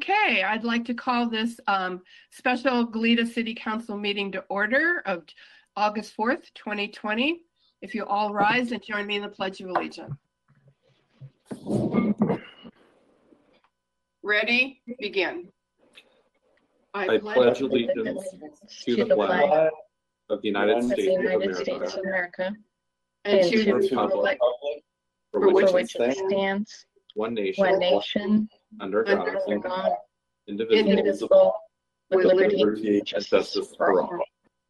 Okay, I'd like to call this special Goleta City Council meeting to order of August 4th, 2020. If you all rise and join me in the Pledge of Allegiance. Ready? Begin. I pledge allegiance to the flag of the United States of America and to the the republic for which it it stands, one one nation, nation, under under God, God, indivisible, indivisible, with liberty liberty and and justice for all.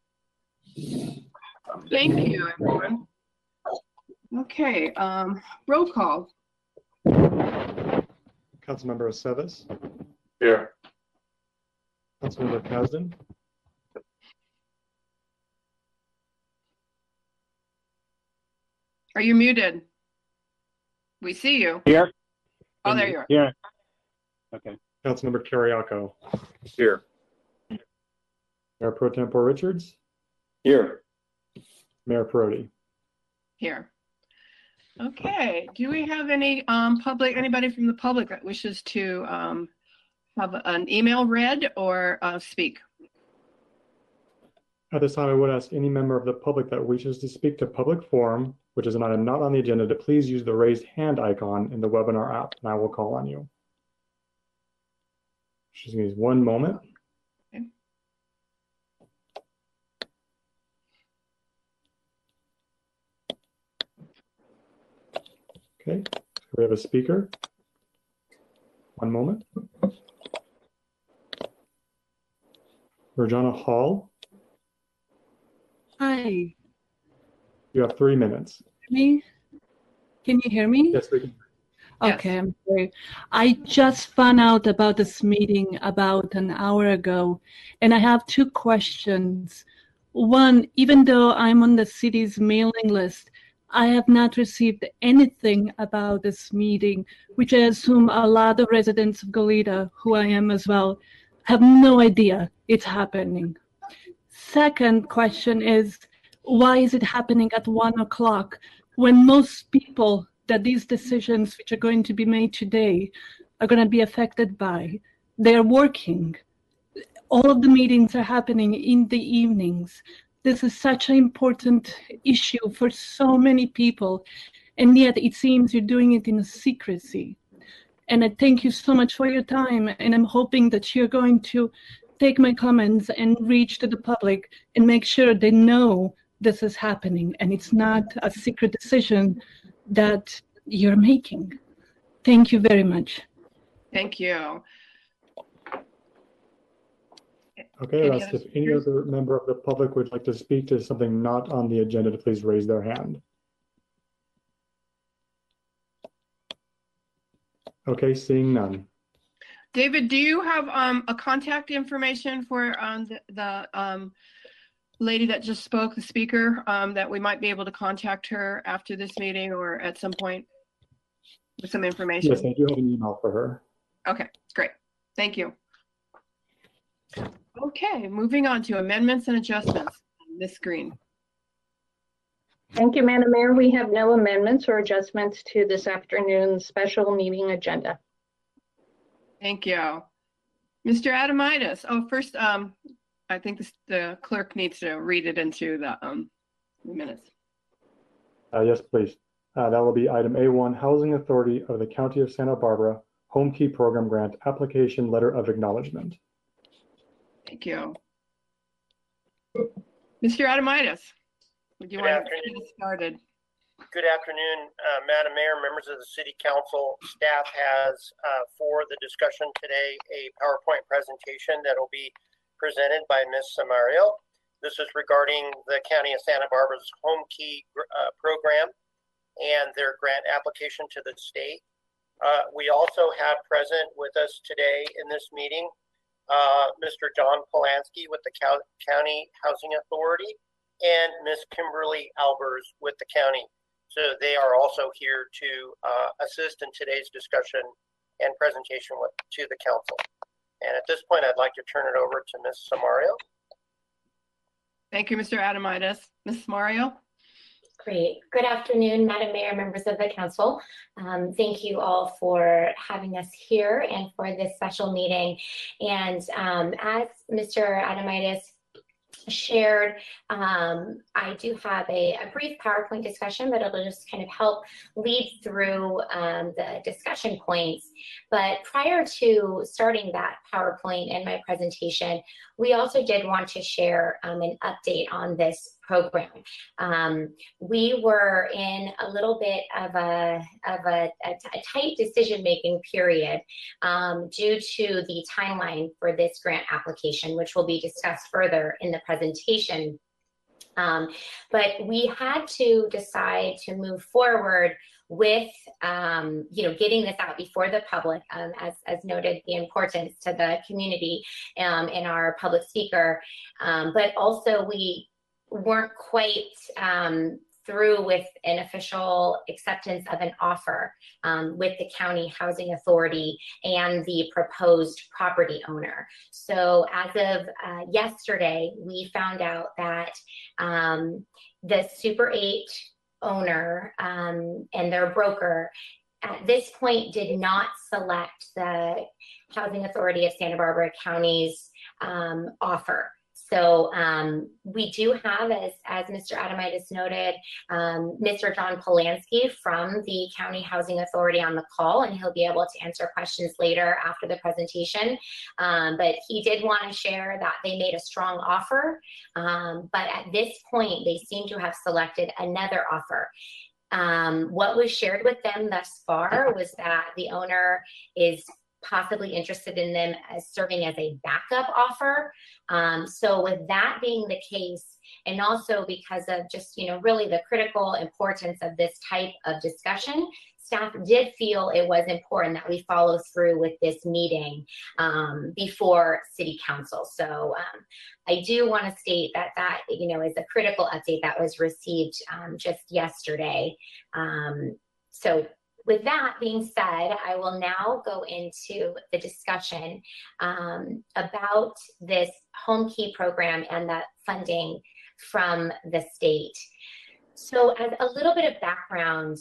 Thank you, everyone. Okay, roll call. Councilmember Aceves, Here. Councilmember Kasdan, Are you muted? We see you. Here? Oh, there you are. Here. Okay. Councilmember Kiriakou, Here. Mayor Pro Tempore Richards, Here. Mayor Perotti. Here. Okay, do we have any anybody from the public that wishes to have an email read or speak? At this time, I would ask any member of the public that wishes to speak to public forum, which is an item not on the agenda, to please use the raised hand icon in the webinar app, and I will call on you. Just give me 1 moment. Okay. Okay, so we have a speaker. 1 moment. Regina Hall, Hi, you have 3 minutes. me? Can you hear me? Yes, we can. Yes. Okay, I'm sorry. I just found out about this meeting about an hour ago, and I have 2 questions. One, even though I'm on the city's mailing list, I have not received anything about this meeting, which I assume a lot of residents of Goleta, who I am as well, have no idea it's happening. Second question is, why is it happening at 1 o'clock when most people that these decisions which are going to be made today are going to be affected by, they're working. All of the meetings are happening in the evenings. This is such an important issue for so many people, and yet it seems you're doing it in secrecy. And I thank you so much for your time, and I'm hoping that you're going to take my comments and reach to the public and make sure they know this is happening and it's not a secret decision that you're making. Thank you very much. Thank you. Okay, I'll ask if any other member of the public would like to speak to something not on the agenda to please raise their hand. Okay, seeing none. David, do you have a contact information for the lady that just spoke, the speaker, that we might be able to contact her after this meeting or at some point with some information? Yes, I do have an email for her. Okay, great. Thank you. Okay, moving on to amendments and adjustments on this screen. Thank you, Madam Mayor. We have no amendments or adjustments to this afternoon's special meeting agenda. Thank you. Mr. Adamitis. Oh, first, I think the clerk needs to read it into the minutes. Yes, please. That will be item A1, Housing Authority of the County of Santa Barbara Home Key Program Grant Application Letter of Acknowledgement. Thank you. Mr. Adamitis, would you want to get started? Good afternoon, Madam Mayor, members of the City Council. Staff has, for the discussion today, a PowerPoint presentation that will be presented by Ms. Samario. This is regarding the County of Santa Barbara's Home Key program and their grant application to the state. We also have present with us today in this meeting Mr. John Polanski with the County Housing Authority and Ms. Kimberly Albers with the county. So they are also here to assist in today's discussion and presentation to the council. And at this point, I'd like to turn it over to Ms. Samario. Thank you, Mr. Adamitis. Ms. Samario? Great. Good afternoon, Madam Mayor, members of the council. Thank you all for having us here and for this special meeting. And as Mr. Adamitis shared, I do have a brief PowerPoint discussion, but it'll just kind of help lead through the discussion points. But prior to starting that PowerPoint and my presentation, we also did want to share an update on this program. We were in a little bit of a tight decision-making period due to the timeline for this grant application, which will be discussed further in the presentation. But we had to decide to move forward with getting this out before the public, as noted, the importance to the community in our public speaker, but also we weren't quite through with an official acceptance of an offer with the County Housing Authority and the proposed property owner. So as of yesterday, we found out that the Super 8 owner and their broker at this point did not select the Housing Authority of Santa Barbara County's offer. So we do have, as Mr. Adamitis noted, Mr. John Polanski from the County Housing Authority on the call, and he'll be able to answer questions later after the presentation. But he did want to share that they made a strong offer, but at this point, they seem to have selected another offer. What was shared with them thus far was that the owner is possibly interested in them as serving as a backup offer. So with that being the case, and also because of just, really the critical importance of this type of discussion, staff did feel it was important that we follow through with this meeting before City Council. So I do want to state that is a critical update that was received just yesterday. So with that being said, I will now go into the discussion about this Home Key program and the funding from the state. So as a little bit of background,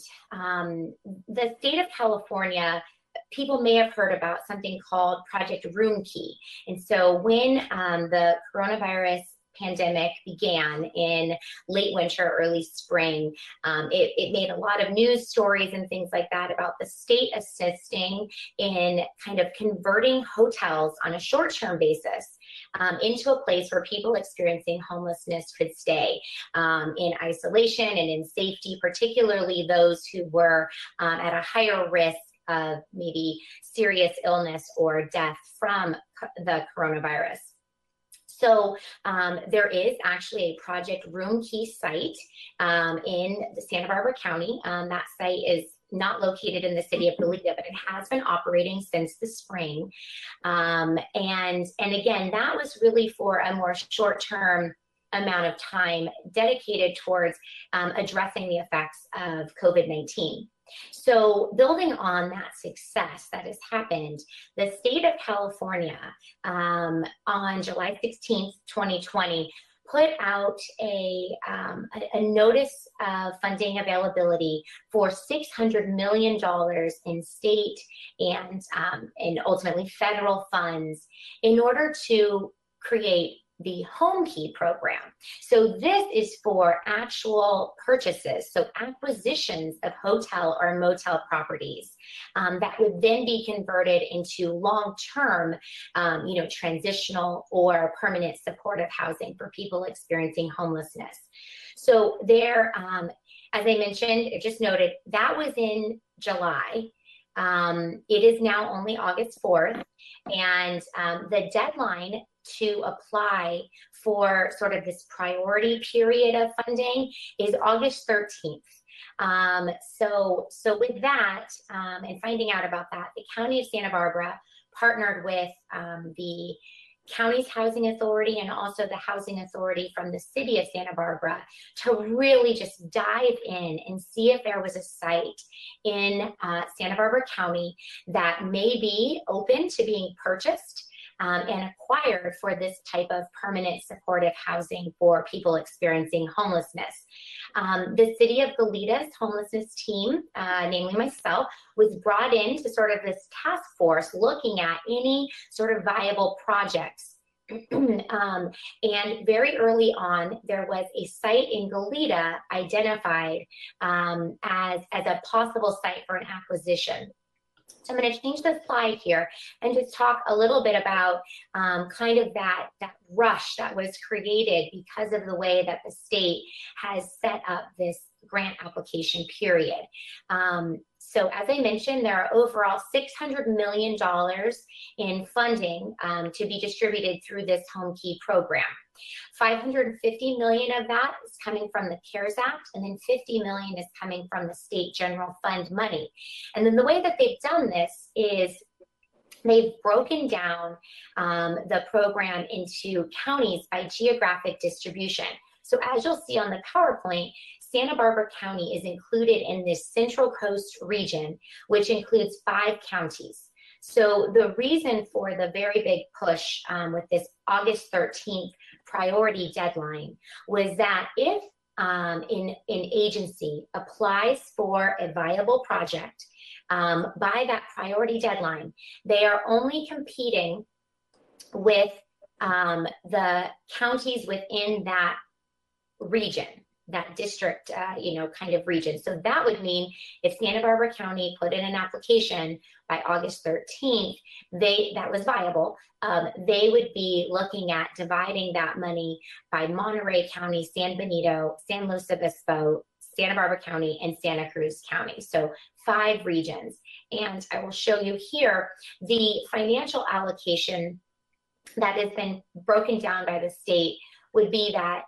the state of California, people may have heard about something called Project Room Key. And so when the coronavirus pandemic began in late winter, early spring, it made a lot of news stories and things like that about the state assisting in kind of converting hotels on a short-term basis into a place where people experiencing homelessness could stay in isolation and in safety, particularly those who were at a higher risk of maybe serious illness or death from the coronavirus. So there is actually a Project Room Key site in the Santa Barbara County. That site is not located in the city of Goleta, but it has been operating since the spring. And again, that was really for a more short-term amount of time dedicated towards addressing the effects of COVID-19. So building on that success that has happened, the state of California on July 16th, 2020, put out a notice of funding availability for $600 million in state and ultimately federal funds in order to create the Home Key program. So this is for actual purchases, so acquisitions of hotel or motel properties that would then be converted into long-term, transitional or permanent supportive housing for people experiencing homelessness. So there, as I mentioned, it just noted, that was in July. It is now only August 4th, and the deadline to apply for sort of this priority period of funding is August 13th. So with that, and finding out about that, the County of Santa Barbara partnered with the county's housing authority and also the housing authority from the city of Santa Barbara to really just dive in and see if there was a site in Santa Barbara County that may be open to being purchased and acquired for this type of permanent supportive housing for people experiencing homelessness. The City of Golida's homelessness team, namely myself, was brought into sort of this task force looking at any sort of viable projects. And very early on, there was a site in Goleta identified as a possible site for an acquisition. So I'm going to change the slide here and just talk a little bit about kind of that rush that was created because of the way that the state has set up this grant application period. So as I mentioned, there are overall $600 million in funding to be distributed through this Home Key program. $550 million of that is coming from the CARES Act, and then $50 million is coming from the state general fund money. And then the way that they've done this is they've broken down the program into counties by geographic distribution. So as you'll see on the PowerPoint, Santa Barbara County is included in this Central Coast region, which includes 5 counties. So the reason for the very big push with this August 13th priority deadline was that if an agency applies for a viable project by that priority deadline, they are only competing with the counties within that region, that district, kind of region. So that would mean if Santa Barbara County put in an application by August 13th, that was viable, they would be looking at dividing that money by Monterey County, San Benito, San Luis Obispo, Santa Barbara County, and Santa Cruz County. So 5 regions. And I will show you here the financial allocation that has been broken down by the state would be that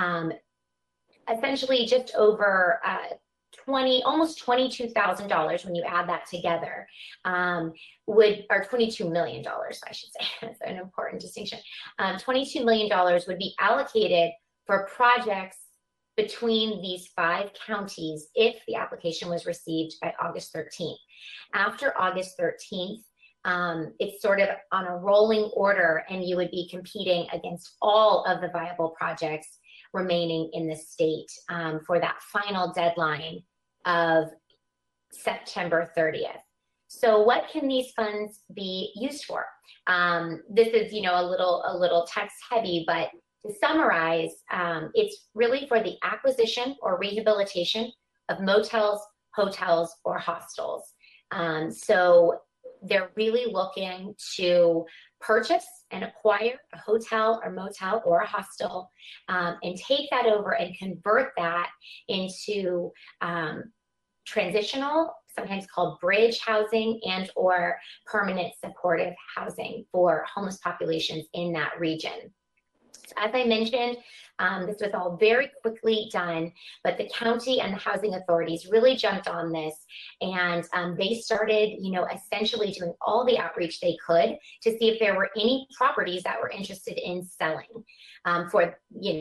essentially just over almost $22,000 when you add that together, or $22 million, I should say. That's an important distinction. $22 million would be allocated for projects between these 5 counties if the application was received by August 13th. After August 13th, it's sort of on a rolling order, and you would be competing against all of the viable projects remaining in the state for that final deadline of September 30th. So what can these funds be used for? This is, a little text heavy, but to summarize, it's really for the acquisition or rehabilitation of motels, hotels, or hostels. So they're really looking to purchase and acquire a hotel or motel or a hostel and take that over and convert that into transitional, sometimes called bridge housing, and or permanent supportive housing for homeless populations in that region. So as I mentioned, this was all very quickly done, but the county and the housing authorities really jumped on this, and they started, essentially doing all the outreach they could to see if there were any properties that were interested in selling for,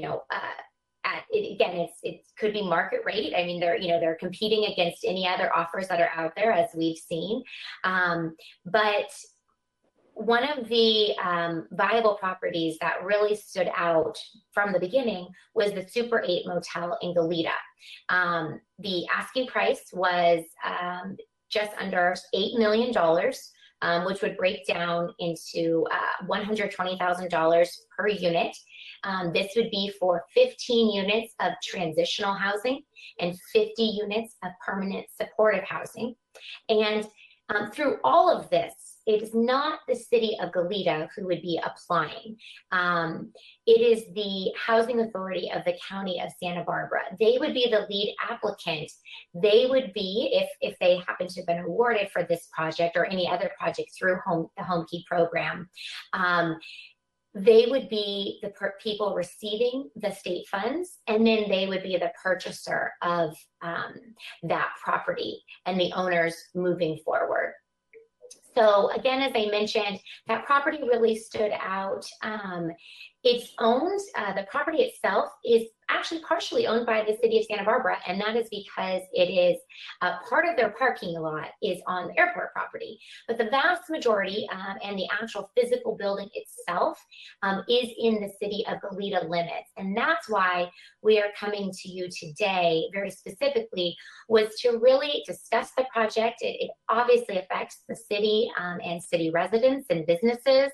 it could be market rate. I mean, they're competing against any other offers that are out there, as we've seen, but one of the viable properties that really stood out from the beginning was the Super 8 Motel in Goleta. The asking price was just under $8 million, which would break down into $120,000 per unit. This would be for 15 units of transitional housing and 50 units of permanent supportive housing. And through all of this, it is not the city of Goleta who would be applying. It is the housing authority of the county of Santa Barbara. They would be the lead applicant. They would be, if they happen to have been awarded for this project or any other project through the Home Key program, they would be the people receiving the state funds, and then they would be the purchaser of that property and the owners moving forward. So again, as I mentioned, that property really stood out It's owned, the property itself is actually partially owned by the city of Santa Barbara, and that is because it is part of their parking lot is on the airport property. But the vast majority and the actual physical building itself is in the city of Goleta limits. And that's why we are coming to you today, very specifically, was to really discuss the project. It obviously affects the city and city residents and businesses,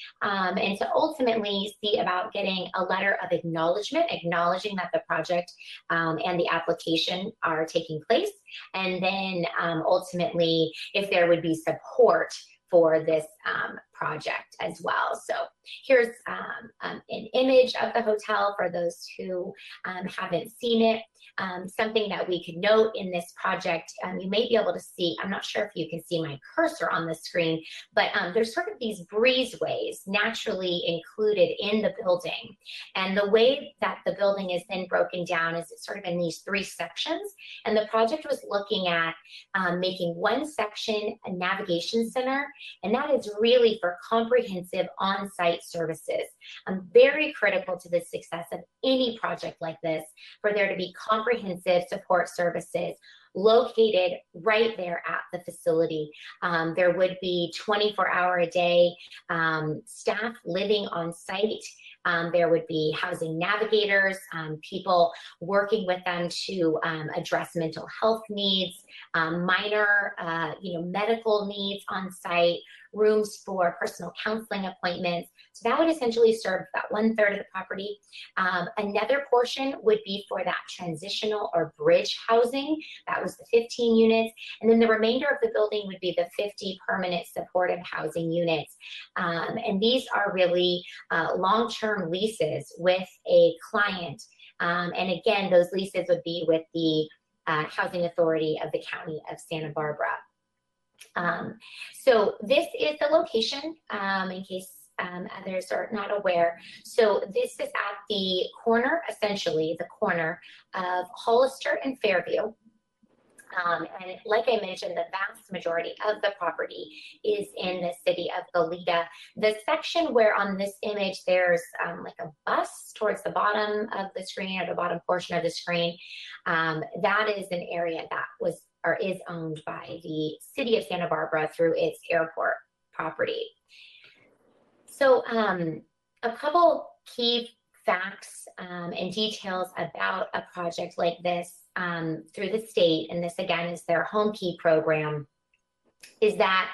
and to ultimately see about getting a letter of acknowledgement, acknowledging that the project and the application are taking place, and then ultimately if there would be support for this project as well. So here's an image of the hotel for those who haven't seen it. Something that we could note in this project, you may be able to see, I'm not sure if you can see my cursor on the screen, but there's sort of these breezeways naturally included in the building. And the way that the building is then broken down is it's sort of in these 3 sections. And the project was looking at making one section a navigation center, and that is really for comprehensive on-site services. Very critical to the success of any project like this, for there to be comprehensive support services located right there at the facility. There would be 24-hour-a-day staff living on site. There would be housing navigators, people working with them to address mental health needs, minor medical needs on site, rooms for personal counseling appointments. So that would essentially serve about 1/3 of the property. Another portion would be for that transitional or bridge housing. That was the 15 units. And then the remainder of the building would be the 50 permanent supportive housing units. And these are really long-term leases with a client. And again, those leases would be with the Housing Authority of the County of Santa Barbara. So this is the location, in case others are not aware. So this is at the corner, essentially the corner of Hollister and Fairview. And like I mentioned, the vast majority of the property is in the city of Goleta. The section where on this image there's like a bus towards the bottom of the screen, or the bottom portion of the screen, that is an area that was or is owned by the city of Santa Barbara through its airport property. So a couple key facts and details about a project like this through the state, and this again is their Home Key program, is that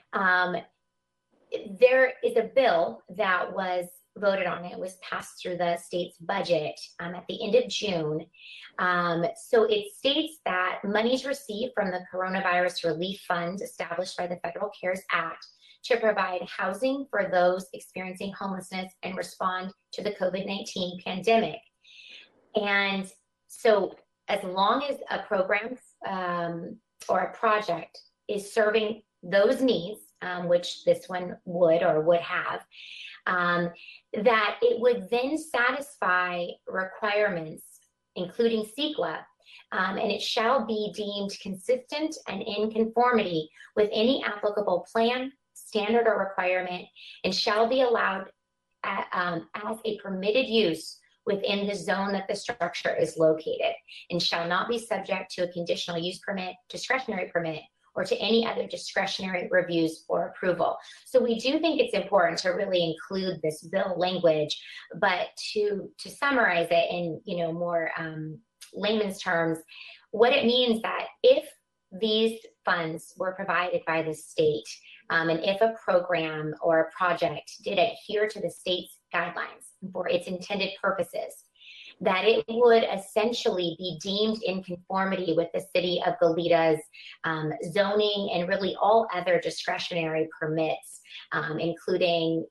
there is a bill that was voted on. It was passed through the state's budget at the end of June. So it states that monies received from the Coronavirus Relief Fund established by the Federal CARES Act to provide housing for those experiencing homelessness and respond to the COVID-19 pandemic. And so as long as a program or a project is serving those needs, which this one would or would have, that it would then satisfy requirements, including CEQA, and it shall be deemed consistent and in conformity with any applicable plan, standard, or requirement, and shall be allowed as a permitted use within the zone that the structure is located, and shall not be subject to a conditional use permit, discretionary permit, or to any other discretionary reviews or approval. So we do think it's important to really include this bill language, but to summarize it in more layman's terms, what it means that if these funds were provided by the state, and if a program or a project did adhere to the state's guidelines for its intended purposes, that it would essentially be deemed in conformity with the city of Goleta's zoning and really all other discretionary permits, including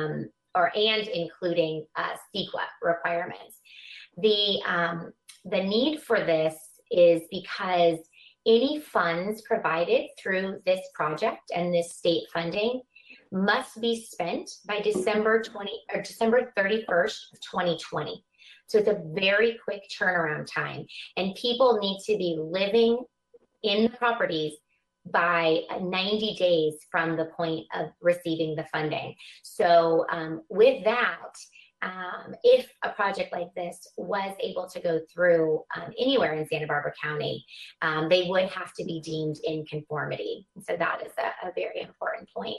CEQA requirements. The need for this is because any funds provided through this project and this state funding must be spent by December 31st of 2020. So it's a very quick turnaround time, and people need to be living in the properties by 90 days from the point of receiving the funding. So with that, if a project like this was able to go through anywhere in Santa Barbara County, they would have to be deemed in conformity. So that is a very important point.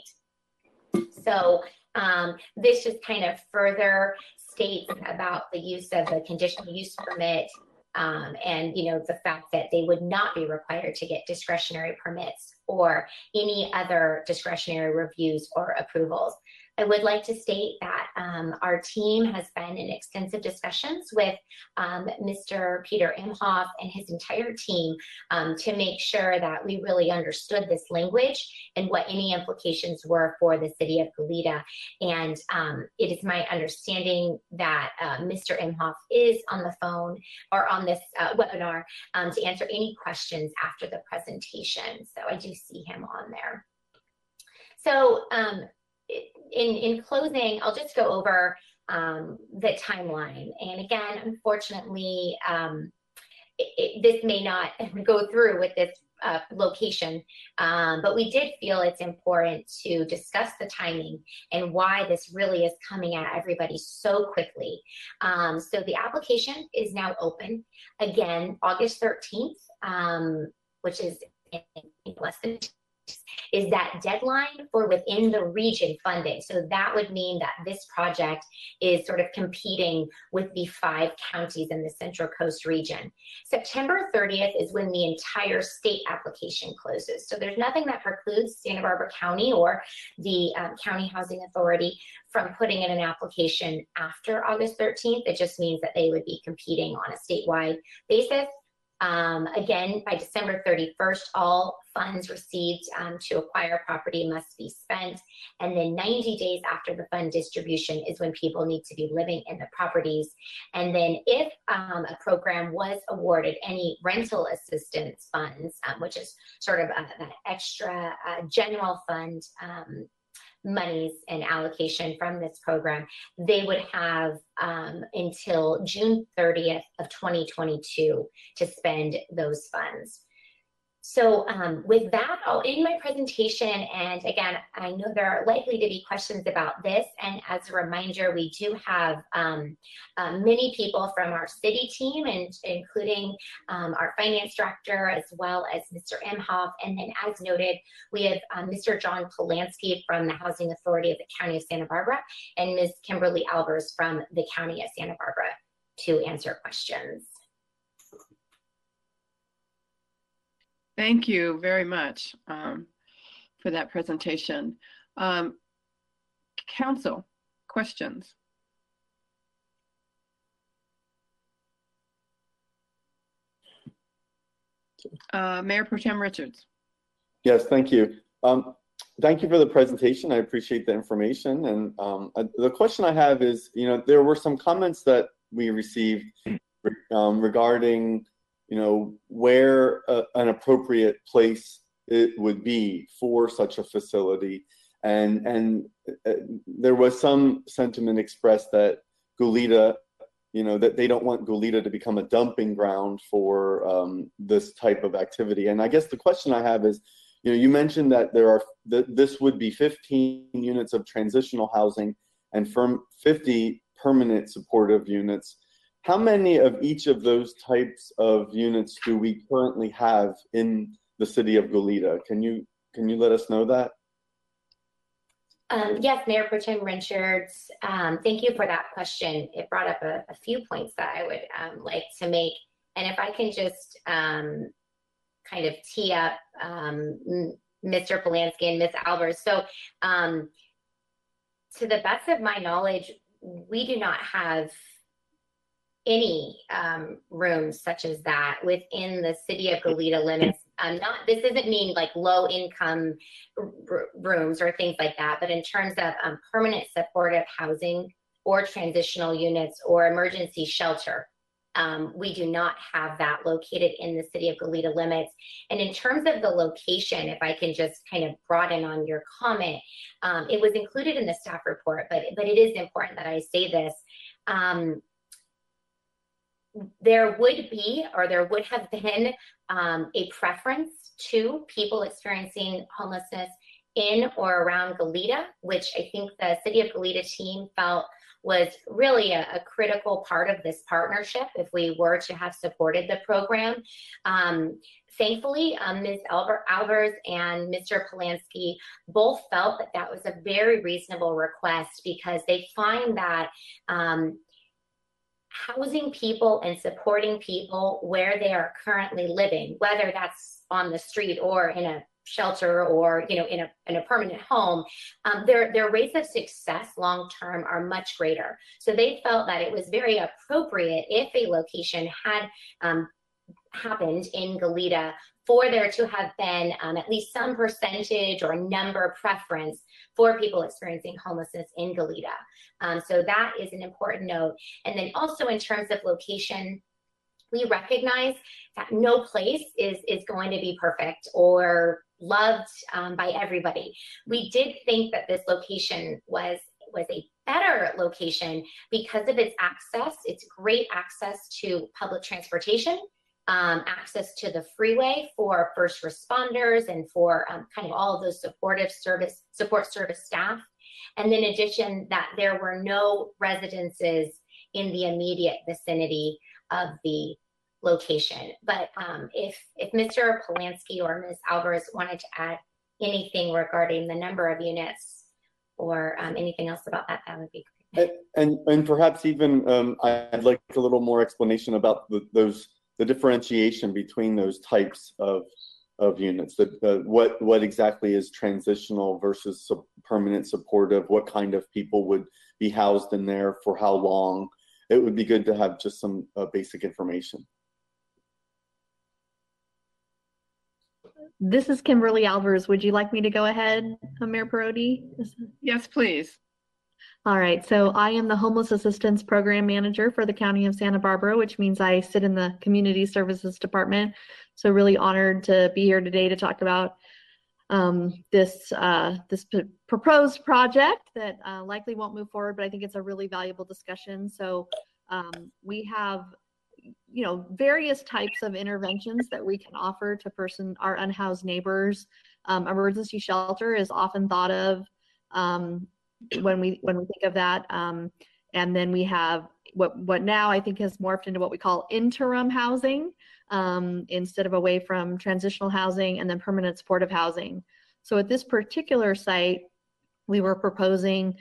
So this just kind of further states about the use of the conditional use permit and, you know, the fact that they would not be required to get discretionary permits or any other discretionary reviews or approvals. I would like to state that our team has been in extensive discussions with Mr. Peter Imhoff and his entire team to make sure that we really understood this language and what any implications were for the city of Goleta. And it is my understanding that Mr. Imhoff is on the phone or on this webinar to answer any questions after the presentation. So I do see him on there. So in closing, I'll just go over the timeline. And again, unfortunately, this may not go through with this location, but we did feel it's important to discuss the timing and why this really is coming at everybody so quickly. So the application is now open. Again, August 13th, which is in less than 2 weeks, is that deadline for within the region funding. So that would mean that this project is sort of competing with the 5 counties in the Central Coast region. September 30th is when the entire state application closes. So there's nothing that precludes Santa Barbara County or the County Housing Authority from putting in an application after August 13th. It just means that they would be competing on a statewide basis. Again, by December 31st, all funds received to acquire property must be spent. And then 90 days after the fund distribution is when people need to be living in the properties. And then if a program was awarded any rental assistance funds, which is sort of an extra general fund monies and allocation from this program, they would have until June 30th of 2022 to spend those funds. So with that, I'll end my presentation. And again, I know there are likely to be questions about this. And as a reminder, we do have many people from our city team, and including our finance director, as well as Mr. Imhoff. And then as noted, we have Mr. John Polanski from the Housing Authority of the County of Santa Barbara and Ms. Kimberly Albers from the County of Santa Barbara to answer questions. Thank you very much for that presentation. Council, questions? Mayor Pro Tem Richards. Yes, thank you. Thank you for the presentation. I appreciate the information. And the question I have is, you know, there were some comments that we received regarding, you know, where an appropriate place it would be for such a facility. And there was some sentiment expressed that Goleta, you know, that they don't want Goleta to become a dumping ground for this type of activity. And I guess the question I have is, you know, you mentioned that this would be 15 units of transitional housing and 50 permanent supportive units. How many of each of those types of units do we currently have in the city of Goleta? Can you let us know that? Yes, Mayor Pro Tem Richards, thank you for that question. It brought up a few points that I would like to make. And if I can just kind of tee up Mr. Polanski and Ms. Albers. So to the best of my knowledge, we do not have any rooms such as that within the city of Goleta limits. This doesn't mean like low income rooms or things like that, but in terms of permanent supportive housing or transitional units or emergency shelter, we do not have that located in the city of Goleta limits. And in terms of the location, if I can just kind of broaden on your comment, it was included in the staff report, but it is important that I say this. There would be, or there would have been, a preference to people experiencing homelessness in or around Goleta, which I think the City of Goleta team felt was really a critical part of this partnership if we were to have supported the program. Thankfully, Ms. Albers and Mr. Polanski both felt that that was a very reasonable request because they find that housing people and supporting people where they are currently living, whether that's on the street or in a shelter or in a permanent home, their rates of success long term are much greater. So they felt that it was very appropriate if a location had happened in Goleta for there to have been at least some percentage or number preference for people experiencing homelessness in Goleta. So that is an important note. And then also in terms of location, we recognize that no place is going to be perfect or loved by everybody. We did think that this location was a better location because of its access. It's great access to public transportation, access to the freeway for first responders and for kind of all of those support service staff. And in addition, that there were no residences in the immediate vicinity of the location. But if Mr. Polanski or Ms. Albers wanted to add anything regarding the number of units or anything else about that, that would be great. And perhaps even I'd like a little more explanation about the differentiation between those types of units. What exactly is transitional versus permanent supportive? What kind of people would be housed in there for how long? It would be good to have just some basic information. This is Kimberly Albers. Would you like me to go ahead, Mayor Perotti? Yes, please. All right, so I am the Homeless Assistance Program Manager for the County of Santa Barbara, which means I sit in the Community Services Department. So really honored to be here today to talk about this proposed project that likely won't move forward, but I think it's a really valuable discussion. So we have various types of interventions that we can offer to our unhoused neighbors. Emergency shelter is often thought of when we think of that, and then we have what now I think has morphed into what we call interim housing, instead of away from transitional housing, and then permanent supportive housing. So at this particular site, we were proposing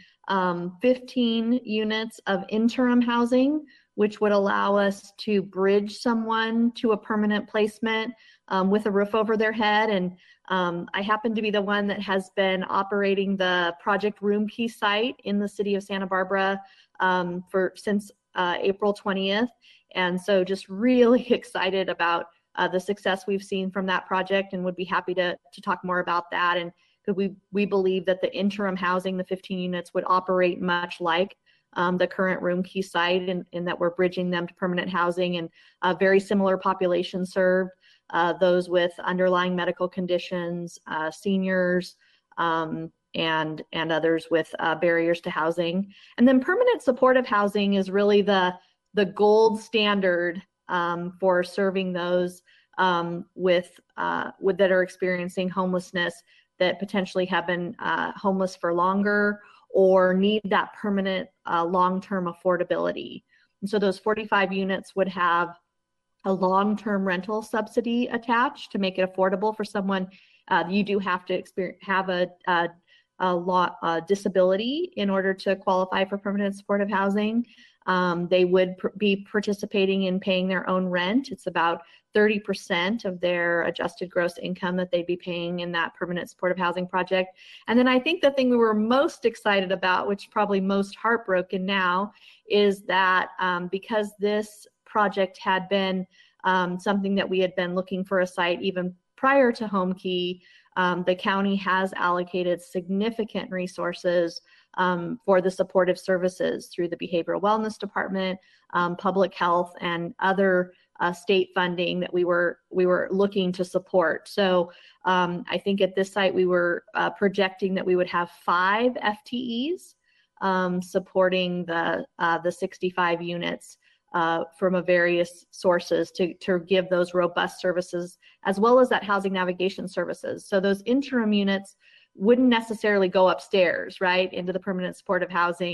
15 units of interim housing, which would allow us to bridge someone to a permanent placement with a roof over their head. And I happen to be the one that has been operating the Project Room Key site in the city of Santa Barbara since April 20th. And so just really excited about the success we've seen from that project, and would be happy to talk more about that. And we believe that the interim housing, the 15 units, would operate much like the current Room Key site, in that we're bridging them to permanent housing, and very similar population served, those with underlying medical conditions, seniors, and others with barriers to housing. And then permanent supportive housing is really the gold standard for serving those that are experiencing homelessness, that potentially have been homeless for longer or need that permanent long-term affordability. And so those 45 units would have a long-term rental subsidy attached to make it affordable for someone. You do have to have a disability in order to qualify for permanent supportive housing. They would be participating in paying their own rent. It's about 30% of their adjusted gross income that they'd be paying in that permanent supportive housing project. And then I think the thing we were most excited about, which probably most heartbroken now, is that because this project had been something that we had been looking for a site even prior to Home Key, the county has allocated significant resources for the supportive services through the Behavioral Wellness Department, public health, and other state funding that we were looking to support. So I think at this site we were projecting that we would have 5 FTEs supporting the 65 units from various sources to give those robust services, as well as that housing navigation services. So those interim units wouldn't necessarily go upstairs, right, into the permanent supportive housing.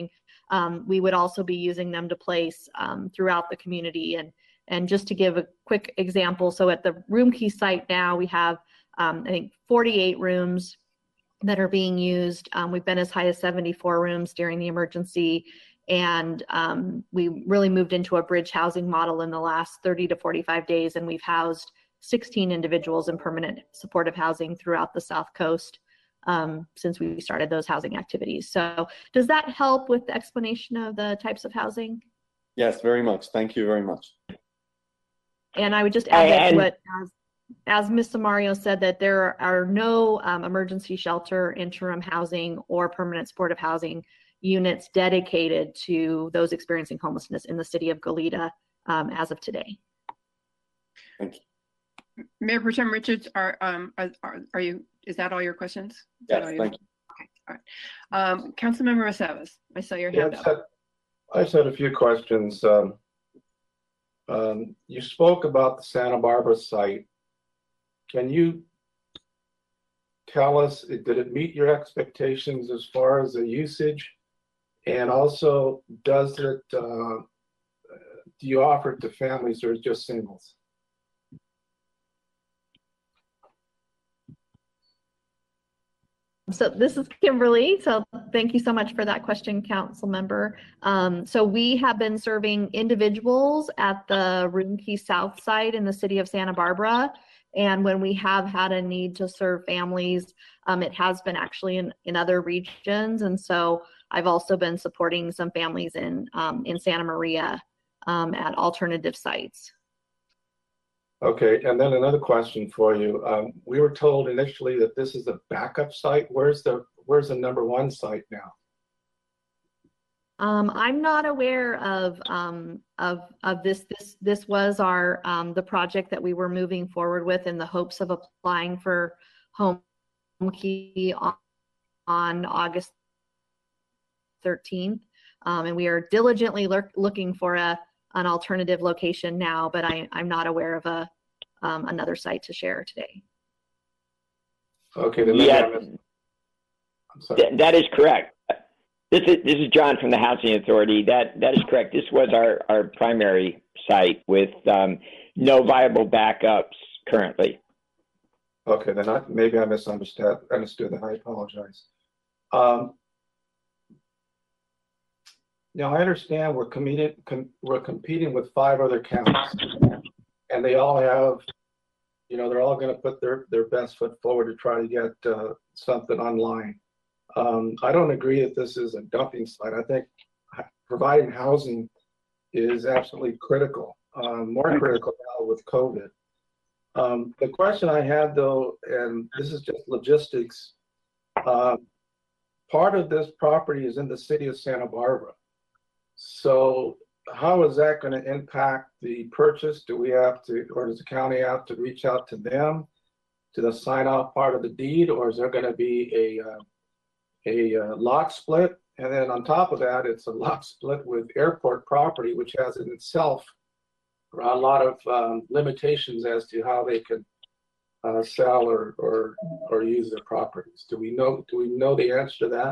we would also be using them to place throughout the community. And just to give a quick example, so at the Roomkey site now, we have, I think, 48 rooms that are being used. We've been as high as 74 rooms during the emergency. And we really moved into a bridge housing model in the last 30 to 45 days. And we've housed 16 individuals in permanent supportive housing throughout the South Coast since we started those housing activities. So does that help with the explanation of the types of housing? Yes, very much. Thank you very much. And I would just add that as Ms. Samario said, that there are no emergency shelter, interim housing, or permanent supportive housing units dedicated to those experiencing homelessness in the city of Goleta as of today. Thank you. Mayor Pro Tem Richards, are you? Is that all your questions? Yes, thank you. Okay, all right. Councilmember Aceves, I saw your hand up. I just had a few questions. You spoke about the Santa Barbara site. Can you tell us, did it meet your expectations as far as the usage? And also, do you offer it to families or just singles? So this is Kimberly. So thank you so much for that question, Council Member. So we have been serving individuals at the Roomkey South site in the city of Santa Barbara. And when we have had a need to serve families, it has been actually in other regions. And so I've also been supporting some families in Santa Maria at alternative sites. Okay, and then another question for you. We were told initially that this is a backup site. Where's the #1 site now? I'm not aware of this. This was our the project that we were moving forward with in the hopes of applying for Homekey on August 13th, and we are diligently looking for an alternative location now. But I'm not aware of another site to share today. Okay, then I'm sorry. That is correct. This is John from the Housing Authority. That is correct. This was our primary site with no viable backups currently. Okay, then maybe I understood that. I apologize. Now I understand we're competing with 5 other counties, and they all have, they're all going to put their best foot forward to try to get something online. I don't agree that this is a dumping site. I think providing housing is absolutely critical, more critical now with COVID. The question I had though, and this is just logistics, part of this property is in the city of Santa Barbara. So how is that going to impact the purchase? Do we have to, or does the county have to reach out to them to sign off part of the deed, or is there going to be a lot split? And then on top of that, it's a lot split with airport property, which has in itself a lot of limitations as to how they can sell or use their properties. Do we know the answer to that?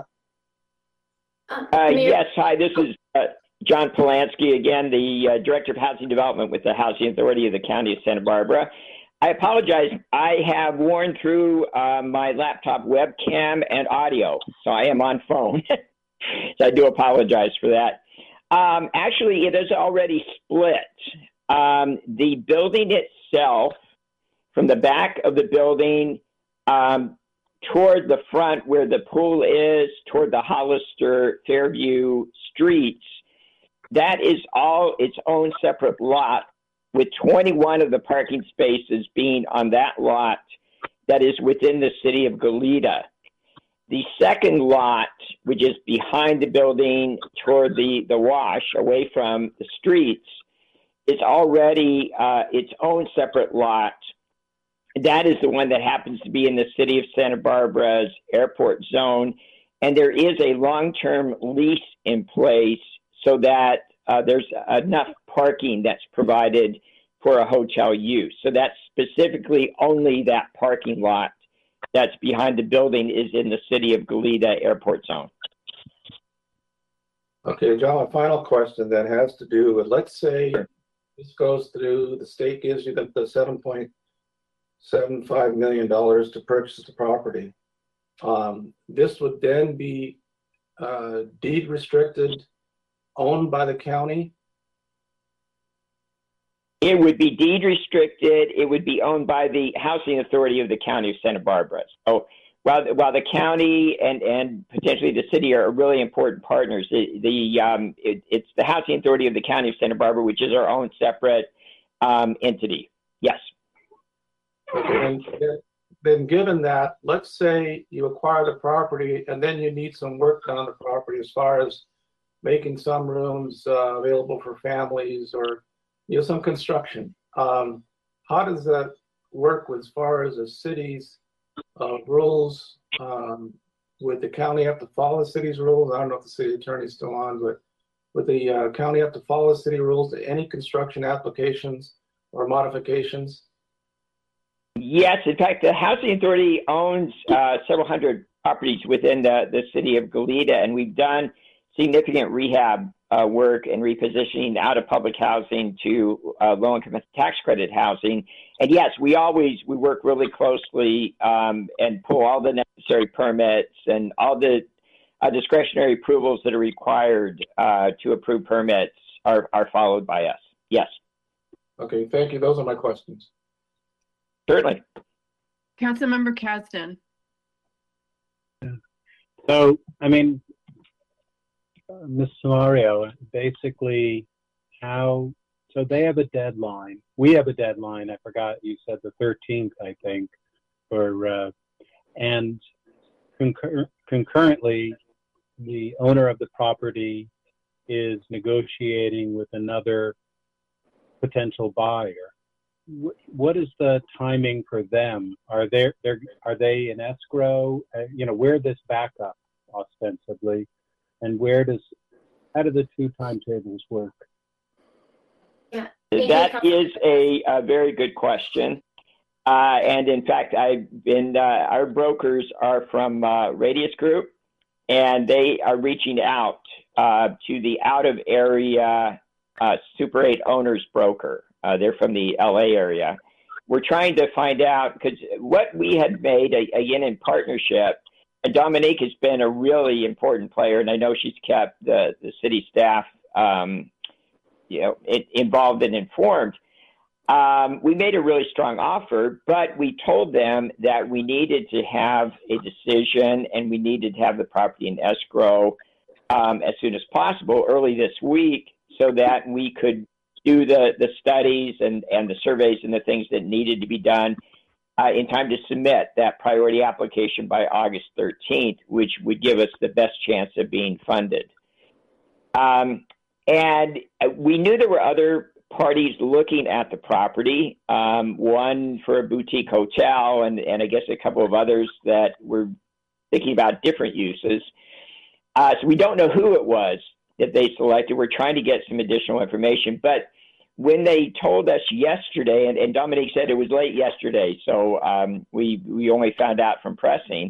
Yes. Hi, this is John Polanski again, the Director of Housing Development with the Housing Authority of the County of Santa Barbara. I apologize. I have worn through my laptop webcam and audio, so I am on phone. So I do apologize for that. Actually, it is already split. The building itself, from the back of the building toward the front where the pool is, toward the Hollister Fairview streets, that is all its own separate lot, with 21 of the parking spaces being on that lot that is within the city of Goleta. The second lot, which is behind the building toward the wash, away from the streets, is already its own separate lot. That is the one that happens to be in the city of Santa Barbara's airport zone. And there is a long-term lease in place so that there's enough parking that's provided for a hotel use. So that's specifically only that parking lot that's behind the building is in the city of Goleta airport zone. Okay, John, a final question that has to do with, let's say this goes through, the state gives you the $7.75 million to purchase the property. This would then be deed restricted, owned by the county? It would be deed restricted. It would be owned by the Housing Authority of the County of Santa Barbara. So while the county and potentially the city are really important partners, it's the Housing Authority of the County of Santa Barbara, which is our own separate entity. Yes. Okay, then given that, let's say you acquire the property and then you need some work done on the property as far as making some rooms available for families or some construction. How does that work as far as the city's rules? Would the county have to follow the city's rules? I don't know if the city attorney's still on, but would the county have to follow the city rules to any construction applications or modifications? Yes, in fact, the Housing Authority owns several hundred properties within the city of Goleta, and we've done significant rehab work and repositioning out of public housing to low-income tax credit housing. And yes, we work really closely and pull all the necessary permits and all the discretionary approvals that are required to approve permits are followed by us. Yes. Okay, thank you. Those are my questions. Certainly. Councilmember Kasdan. So, I mean, Ms. Samario, basically so they have a deadline. We have a deadline. I forgot you said the 13th, I think, and concurrently, the owner of the property is negotiating with another potential buyer. What is the timing for them? Are they in escrow? Where this backup ostensibly, and how do the two timetables work? Yeah, that is a very good question. And in fact, our brokers are from Radius Group, and they are reaching out to the out of area Super 8 owners broker. They're from the LA area. We're trying to find out, because what we had made, again, in partnership, and Dominique has been a really important player, and I know she's kept the city staff involved and informed. We made a really strong offer, but we told them that we needed to have a decision and we needed to have the property in escrow as soon as possible, early this week, so that we could do the studies and the surveys and the things that needed to be done in time to submit that priority application by August 13th, which would give us the best chance of being funded. And we knew there were other parties looking at the property, one for a boutique hotel and I guess a couple of others that were thinking about different uses. So we don't know who it was that they selected. We're trying to get some additional information, but when they told us yesterday, and Dominique said it was late yesterday, so we only found out from pressing,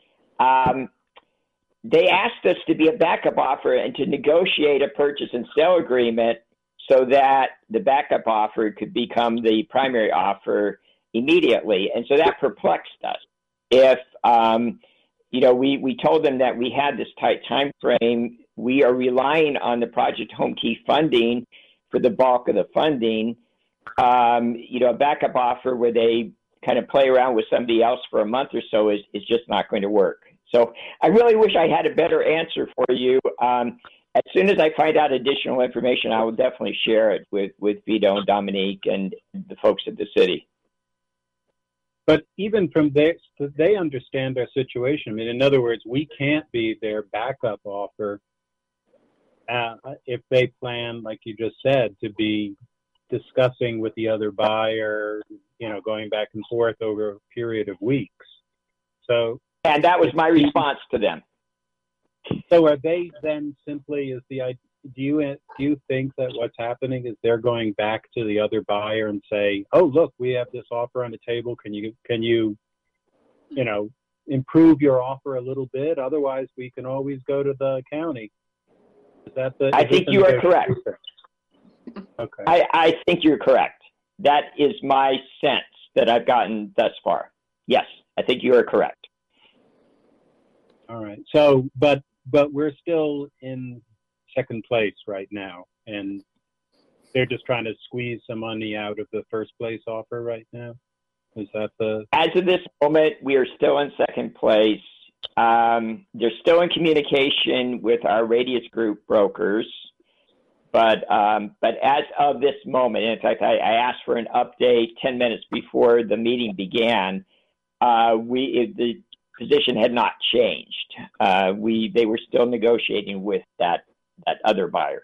they asked us to be a backup offer and to negotiate a purchase and sale agreement so that the backup offer could become the primary offer immediately. And so that perplexed us. If, we told them that we had this tight time frame, we are relying on the Project Homekey funding for the bulk of the funding. A backup offer where they kind of play around with somebody else for a month or so is just not going to work. So I really wish I had a better answer for you. As soon as I find out additional information, I will definitely share it with Vito and Dominique and the folks at the city. But even from there, they understand their situation. I mean, in other words, we can't be their backup offer if they plan, like you just said, to be discussing with the other buyer, going back and forth over a period of weeks. So, and that was my response to them. So are they then simply, do you think that what's happening is they're going back to the other buyer and say, oh, look, we have this offer on the table. Can you improve your offer a little bit? Otherwise, we can always go to the county. Is that the? I think you are correct. Okay. I think you're correct. That is my sense that I've gotten thus far. Yes, I think you are correct. All right. So, but we're still in second place right now, and they're just trying to squeeze some money out of the first place offer right now. Is that the? As of this moment, we are still in second place. They're still in communication with our Radius Group brokers, but as of this moment, in fact, I asked for an update 10 minutes before the meeting began. The position had not changed. They were still negotiating with that other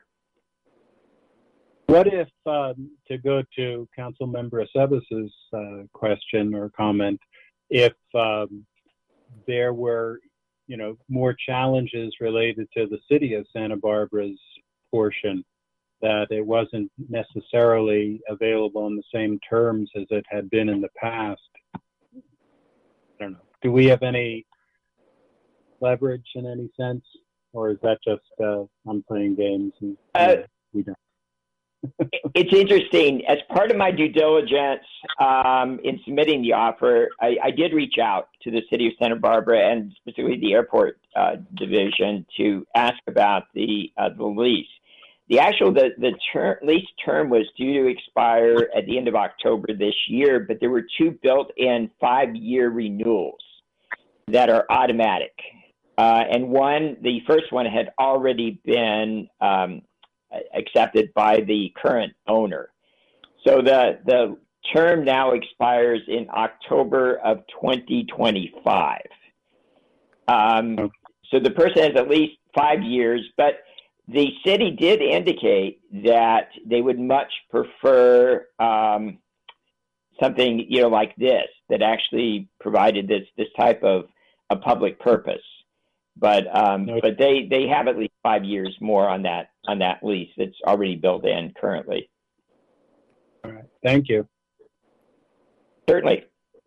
What if, to go to Councilmember Acebes's question or comment, if there were, more challenges related to the city of Santa Barbara's portion, that it wasn't necessarily available on the same terms as it had been in the past? I don't know. Do we have any leverage in any sense, or is that just I'm playing games and we don't? It's interesting. As part of my due diligence in submitting the offer, I did reach out to the city of Santa Barbara and specifically the airport division to ask about the lease. The lease term was due to expire at the end of October this year, but there were two built-in 5-year renewals that are automatic. And the first one had already been accepted by the current owner. So the term now expires in October of 2025. So the person has at least 5 years, but the city did indicate that they would much prefer something like this, that actually provided this type of a public purpose. But they have at least 5 years more on that lease that's already built in currently. All right. Thank you. Certainly.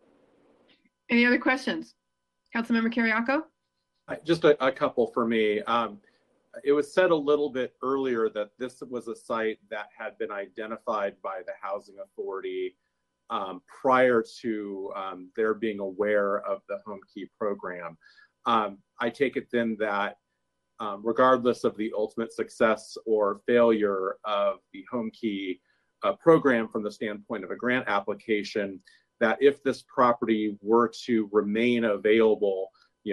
Any other questions? Councilmember Kiriakou? Just a couple for me. It was said a little bit earlier that this was a site that had been identified by the Housing Authority prior to their being aware of the Home Key program. I take it then that regardless of the ultimate success or failure of the Home Key program from the standpoint of a grant application, that if this property were to remain available,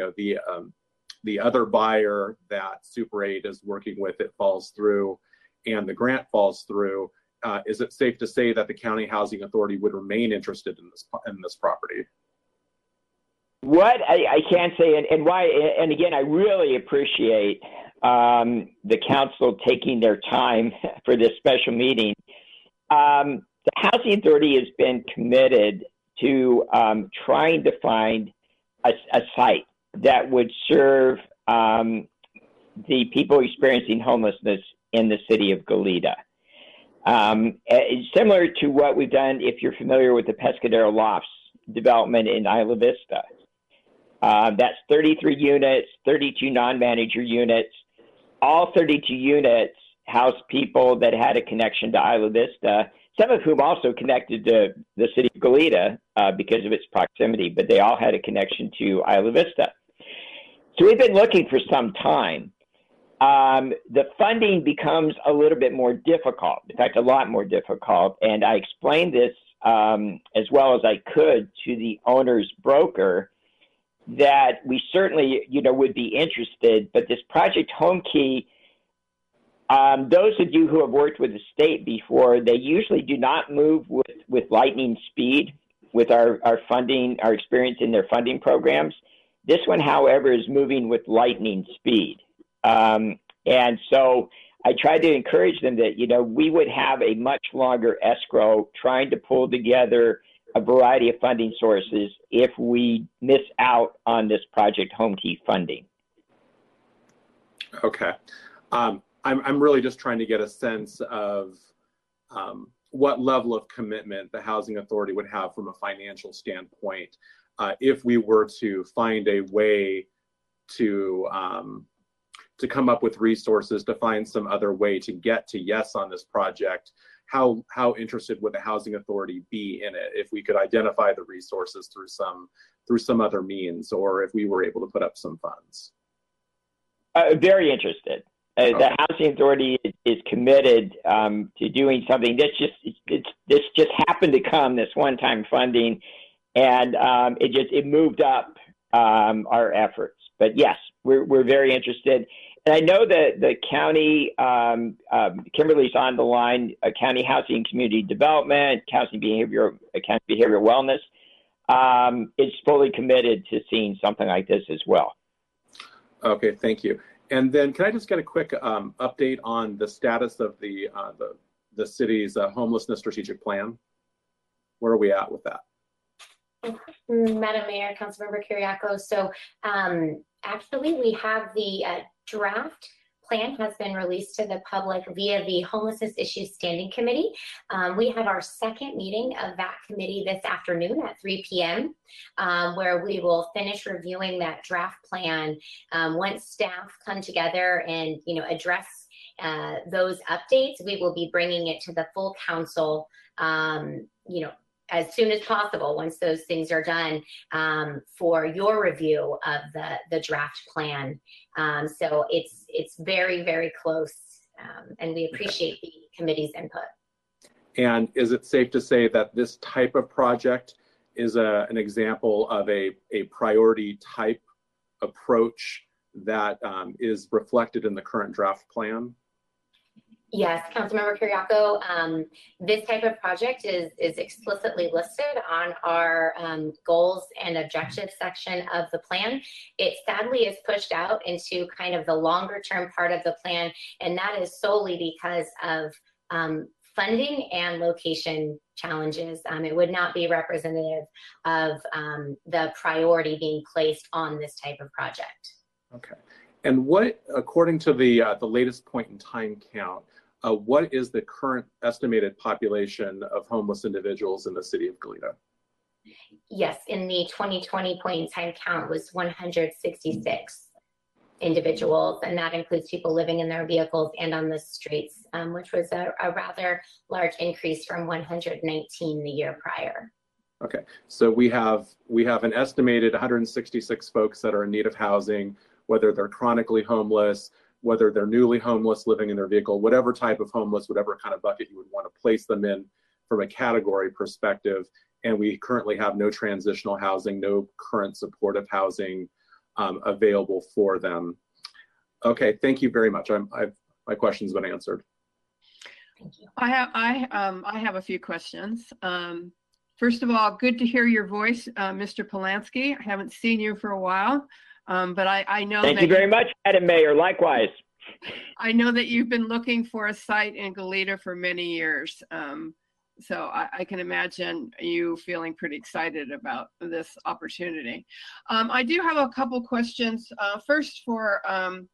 the other buyer that Super 8 is working with, it falls through and the grant falls through, is it safe to say that the County Housing Authority would remain interested in this property? What I can say, and why, and again, I really appreciate the council taking their time for this special meeting. The Housing Authority has been committed to trying to find a site that would serve the people experiencing homelessness in the city of Goleta. Similar to what we've done, if you're familiar with the Pescadero Lofts development in Isla Vista. That's 33 units, 32 non-manager units. All 32 units house people that had a connection to Isla Vista, some of whom also connected to the city of Goleta because of its proximity, but they all had a connection to Isla Vista. So we've been looking for some time. The funding becomes a little bit more difficult, in fact, a lot more difficult. And I explained this as well as I could to the owner's broker, that we certainly, would be interested, but this Project Home Key, those of you who have worked with the state before, they usually do not move with lightning speed with our funding, our experience in their funding programs. This one, however, is moving with lightning speed. And so I tried to encourage them that, we would have a much longer escrow trying to pull together a variety of funding sources if we miss out on this Project Home Key funding. Okay. I'm really just trying to get a sense of what level of commitment the Housing Authority would have from a financial standpoint if we were to find a way to to come up with resources to find some other way to get to yes on this project, how interested would the Housing Authority be in it if we could identify the resources through some other means, or if we were able to put up some funds? Very interested. The Housing Authority is committed to doing something. This just happened to come, this one-time funding, and it moved up our efforts. But yes, we're very interested. And I know that the county, Kimberly's on the line, County Housing and Community Development, County Behavioral Wellness, is fully committed to seeing something like this as well. Okay, thank you. And then can I just get a quick update on the status of the city's homelessness strategic plan? Where are we at with that? Madam Mayor, Councilmember Kiriakou. So actually, we have the draft plan has been released to the public via the Homelessness Issues Standing Committee. We have our second meeting of that committee this afternoon at 3 p.m. Where we will finish reviewing that draft plan. Once staff come together and address those updates, we will be bringing it to the full council as soon as possible once those things are done for your review of the draft plan. So it's very, very close, and we appreciate the committee's input. And is it safe to say that this type of project is an example of a priority type approach that is reflected in the current draft plan? Yes, Councilmember Kiriakou, this type of project is explicitly listed on our goals and objectives section of the plan. It sadly is pushed out into kind of the longer term part of the plan, and that is solely because of funding and location challenges. It would not be representative of the priority being placed on this type of project. Okay. And what, according to the latest point in time count, what is the current estimated population of homeless individuals in the city of Goleta? Yes, in the 2020 point in time count was 166 individuals, and that includes people living in their vehicles and on the streets, which was a rather large increase from 119 the year prior. Okay, so we have an estimated 166 folks that are in need of housing, whether they're chronically homeless, whether they're newly homeless, living in their vehicle, whatever type of homeless, whatever kind of bucket you would want to place them in from a category perspective. And we currently have no transitional housing, no current supportive housing available for them. Okay, thank you very much. My question's been answered. Thank you. I have a few questions. First of all, good to hear your voice, Mr. Polanski. I haven't seen you for a while. But I know Thank you very much, Madam Mayor. Likewise. I know that you've been looking for a site in Goleta for many years. So I can imagine you feeling pretty excited about this opportunity. I do have a couple questions. First I'm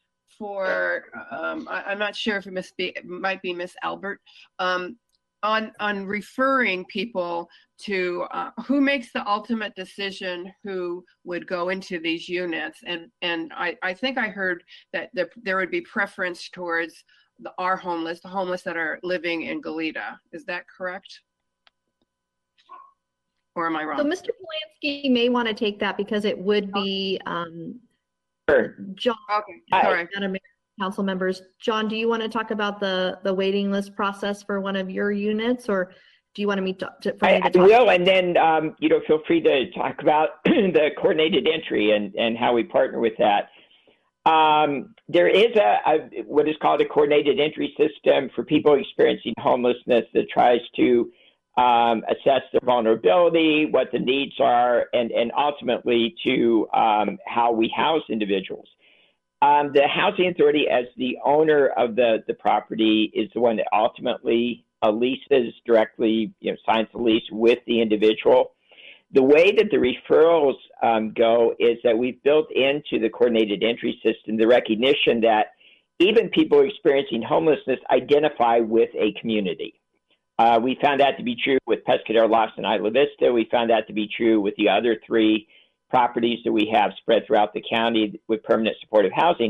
not sure if it might be Miss Albert. On referring people to who makes the ultimate decision who would go into these units, and I think I heard that there would be preference towards the homeless that are living in Goleta. Is that correct? Or am I wrong? So Mr. Polanski may want to take that because it would be Sure. John. Okay, sorry. Council members. John, do you want to talk about the waiting list process for one of your units, or do you want me to I will, and then feel free to talk about the coordinated entry and how we partner with that. There is what is called a coordinated entry system for people experiencing homelessness that tries to assess their vulnerability, what the needs are, and ultimately to how we house individuals. The Housing Authority, as the owner of the property, is the one that ultimately leases directly, signs the lease with the individual. The way that the referrals go is that we've built into the coordinated entry system the recognition that even people experiencing homelessness identify with a community. We found that to be true with Pescadero Lofts and Isla Vista. We found that to be true with the other three properties that we have spread throughout the county with permanent supportive housing.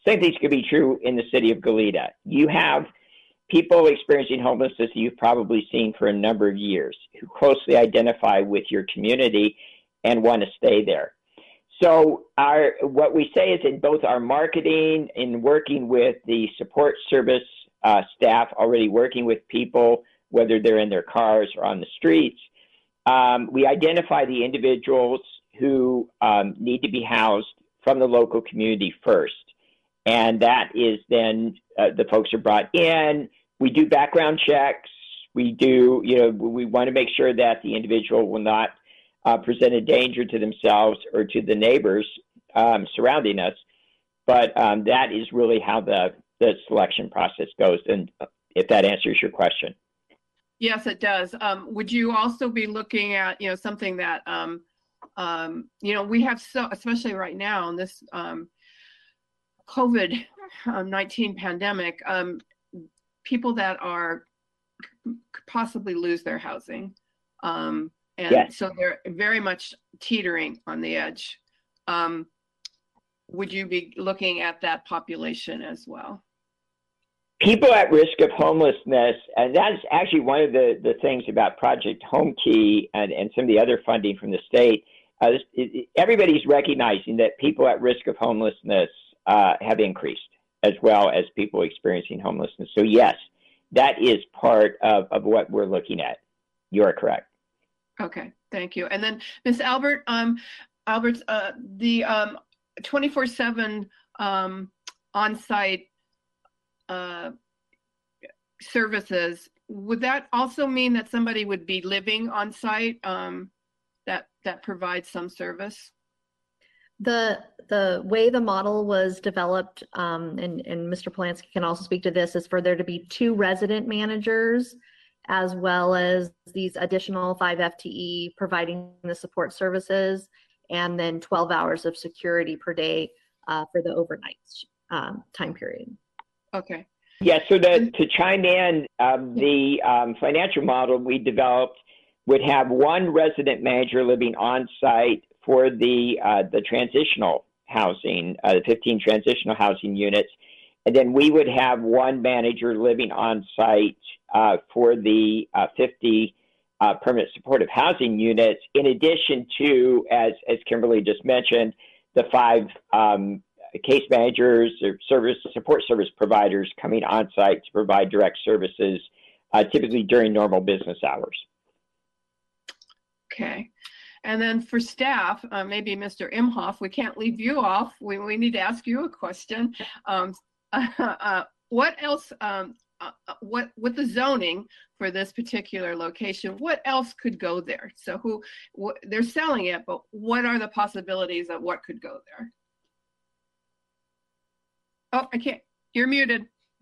same things could be true in the city of Goleta. You have people experiencing homelessness you've probably seen for a number of years who closely identify with your community and want to stay there. So what we say is in both our marketing, in working with the support service staff, already working with people, whether they're in their cars or on the streets, we identify the individuals who need to be housed from the local community first. And that is then the folks are brought in. We do background checks. We do, we want to make sure that the individual will not present a danger to themselves or to the neighbors surrounding us. But that is really how the selection process goes. And if that answers your question. Yes, it does. Would you also be looking at, something that, we have especially right now in this COVID-19 pandemic, people that are could possibly lose their housing. And yes. So they're very much teetering on the edge. Would you be looking at that population as well? People at risk of homelessness, and that's actually one of the things about Project Homekey and some of the other funding from the state. Everybody's recognizing that people at risk of homelessness have increased, as well as people experiencing homelessness. So yes, that is part of what we're looking at. You are correct. Okay, thank you. And then Ms. Albert, the 24/7 on-site services, would that also mean that somebody would be living on site that provides some service? The way the model was developed, and Mr. Polanski can also speak to this, is for there to be 2 resident managers as well as these additional 5 FTE providing the support services, and then 12 hours of security per day for the overnight time period. Okay. Yeah, so to chime in, the financial model we developed would have 1 resident manager living on site for the transitional housing, the 15 transitional housing units, and then we would have 1 manager living on site for the 50 permanent supportive housing units, in addition to, as Kimberly just mentioned, the 5 case managers or support service providers coming on site to provide direct services, typically during normal business hours. Okay. And then for staff, maybe Mr. Imhoff, we can't leave you off. We need to ask you a question. What else, with the zoning for this particular location, what else could go there? So they're selling it, but what are the possibilities of what could go there? Oh, I can't. You're muted.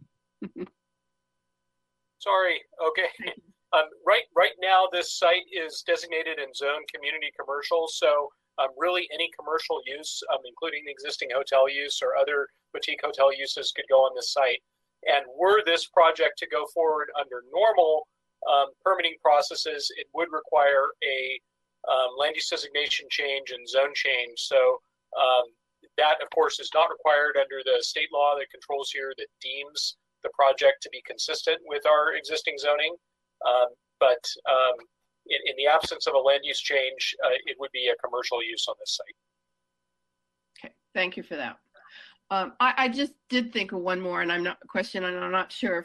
Sorry. Okay. Right now, this site is designated in zone community commercial. So really any commercial use, including the existing hotel use or other boutique hotel uses, could go on this site. And were this project to go forward under normal permitting processes, it would require a land use designation change and zone change. So that, of course, is not required under the state law that controls here, that deems the project to be consistent with our existing zoning. But in the absence of a land use change, it would be a commercial use on this site. Okay, thank you for that. I just did think of one more, and I'm not sure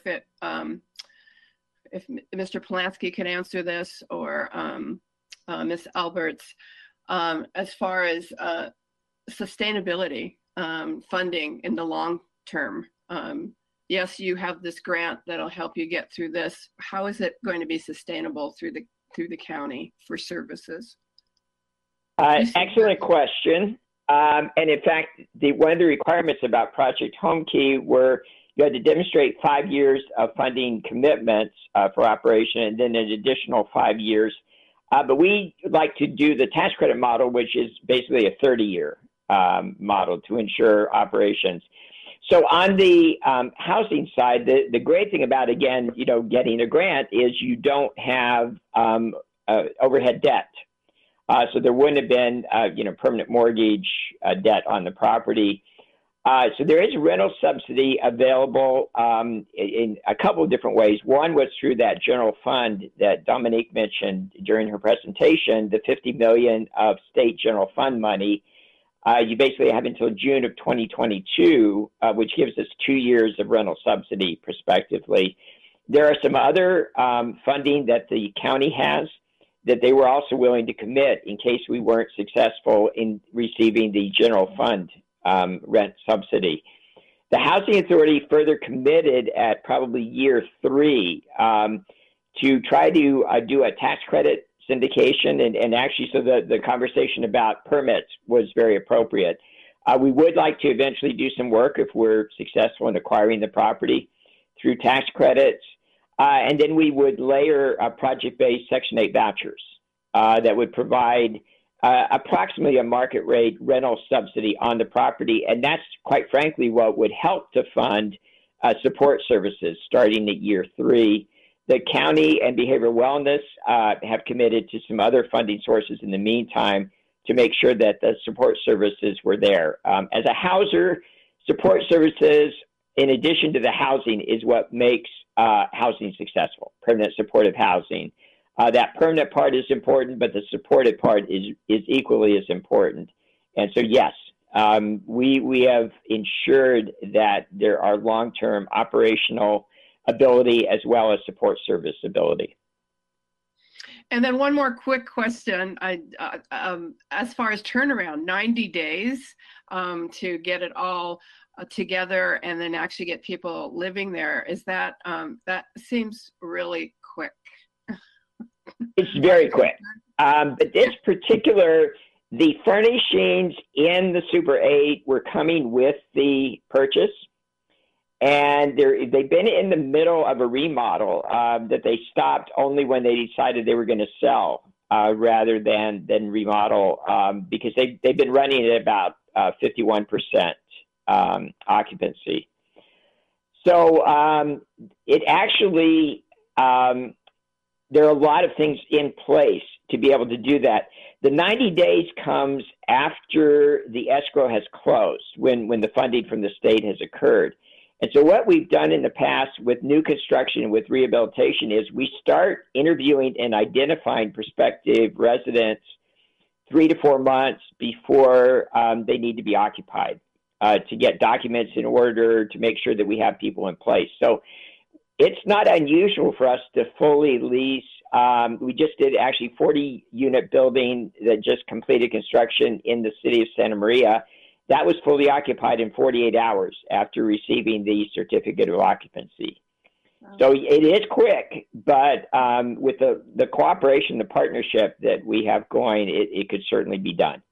if Mr. Polanski can answer this, or Ms. Alberts, as far as sustainability funding in the long term. Yes, you have this grant that'll help you get through this. How is it going to be sustainable through the county for services? Excellent question. And in fact, one of the requirements about Project Homekey were you had to demonstrate 5 years of funding commitments for operation, and then an additional 5 years. But we like to do the tax credit model, which is basically a 30-year model to ensure operations. So on the housing side, the great thing about, again, getting a grant is you don't have overhead debt. So there wouldn't have been, permanent mortgage debt on the property. So there is a rental subsidy available in a couple of different ways. One was through that general fund that Dominique mentioned during her presentation, the $50 million of state general fund money. You basically have until June of 2022, which gives us 2 years of rental subsidy prospectively. There are some other funding that the county has that they were also willing to commit in case we weren't successful in receiving the general fund rent subsidy. The Housing Authority further committed at probably year 3 to try to do a tax credit syndication, and actually so the conversation about permits was very appropriate. We would like to eventually do some work if we're successful in acquiring the property through tax credits, and then we would layer project-based Section 8 vouchers that would provide approximately a market rate rental subsidy on the property. And that's quite frankly what would help to fund support services starting at year 3. The county and behavioral wellness have committed to some other funding sources in the meantime to make sure that the support services were there. As a houser, support services, in addition to the housing, is what makes housing successful, permanent supportive housing. That permanent part is important, but the supportive part is equally as important. And so, yes, we have ensured that there are long-term operational ability as well as support service ability. And then one more quick question. As far as turnaround, 90 days to get it all together and then actually get people living there. Is that, that seems really quick. It's very quick. But this particular, the furnishings in the Super 8 were coming with the purchase. And they've been in the middle of a remodel that they stopped only when they decided they were going to sell rather than remodel because they've been running at about 51% occupancy. So it actually, there are a lot of things in place to be able to do that. The 90 days comes after the escrow has closed, when the funding from the state has occurred. And so what we've done in the past with new construction, with rehabilitation, is we start interviewing and identifying prospective residents 3 to 4 months before they need to be occupied to get documents in order to make sure that we have people in place. So it's not unusual for us to fully lease. We just did actually 40-unit building that just completed construction in the city of Santa Maria. That was fully occupied in 48 hours after receiving the certificate of occupancy. Wow. So it is quick, but with the cooperation, the partnership that we have going, it could certainly be done.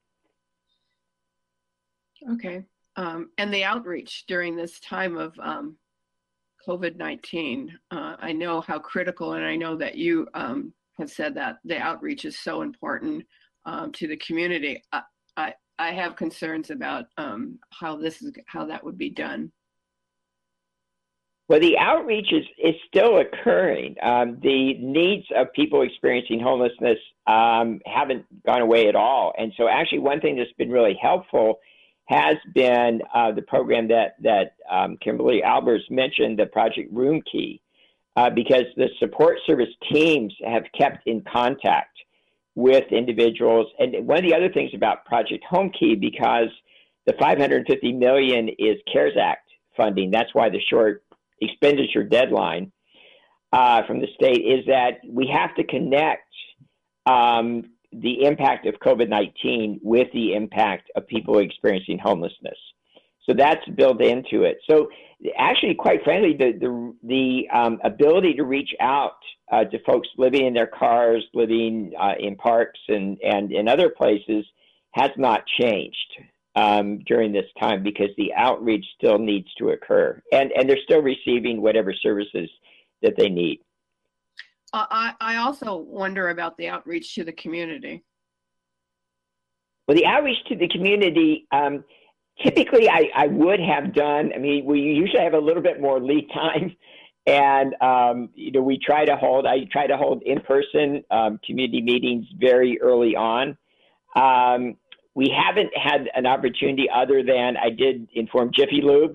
Okay. And the outreach during this time of COVID-19, I know how critical, and I know that you have said that the outreach is so important to the community. I have concerns about how that would be done. Well, the outreach is still occurring. The needs of people experiencing homelessness haven't gone away at all. And so actually one thing that's been really helpful has been the program that Kimberly Albers mentioned, the Project Room Key, because the support service teams have kept in contact with individuals. And one of the other things about Project Home Key, because the $550 million is CARES Act funding, that's why the short expenditure deadline from the state, is that we have to connect the impact of COVID-19 with the impact of people experiencing homelessness. So that's built into it. So actually, quite frankly, the ability to reach out to folks living in their cars, living in parks and in other places has not changed during this time, because the outreach still needs to occur. And they're still receiving whatever services that they need. I also wonder about the outreach to the community. Well, the outreach to the community, typically I would have done, I mean, we usually have a little bit more lead time. And, you know, I try to hold in-person community meetings very early on. We haven't had an opportunity other than I did inform Jiffy Lube,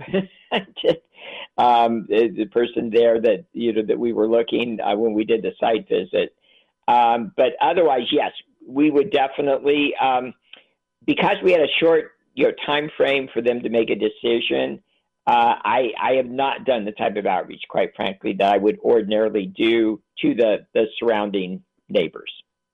the person there that, that we were looking when we did the site visit. But otherwise, yes, we would definitely, because we had a short, time frame for them to make a decision. I have not done the type of outreach, quite frankly, that I would ordinarily do to the surrounding neighbors.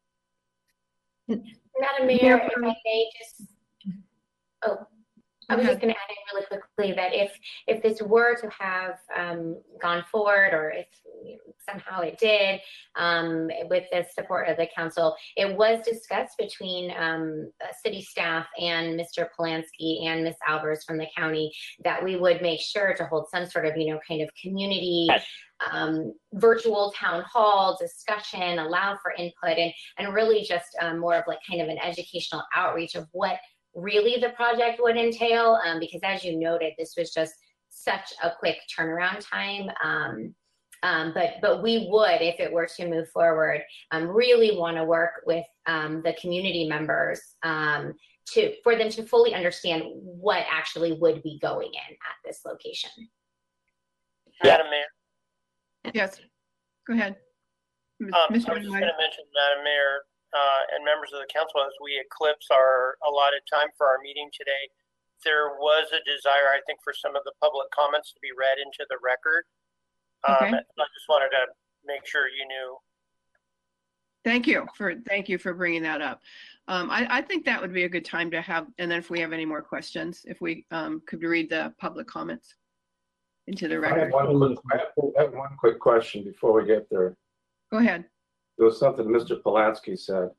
Madam Mayor, if I may just, I was just going to add in really quickly that if this were to have gone forward, or if somehow it did, with the support of the council, it was discussed between city staff and Mr. Polanski and Ms. Albers from the county that we would make sure to hold some sort of, kind of community virtual town hall discussion, allow for input, and really just more of like kind of an educational outreach of what really the project would entail, because as you noted, this was just such a quick turnaround time. But we would, if it were to move forward, really want to work with the community members for them to fully understand what actually would be going in at this location. Madam Mayor. Yes, go ahead. I was just going to mention, Madam Mayor, and members of the council, as we eclipse our allotted time for our meeting today, there was a desire, I think, for some of the public comments to be read into the record. Okay. I just wanted to make sure you knew. Thank you for bringing that up. I think that would be a good time to have, and then if we have any more questions, if we could read the public comments into the record. I have one quick question before we get there. Go ahead. There was something Mr. Polanski said.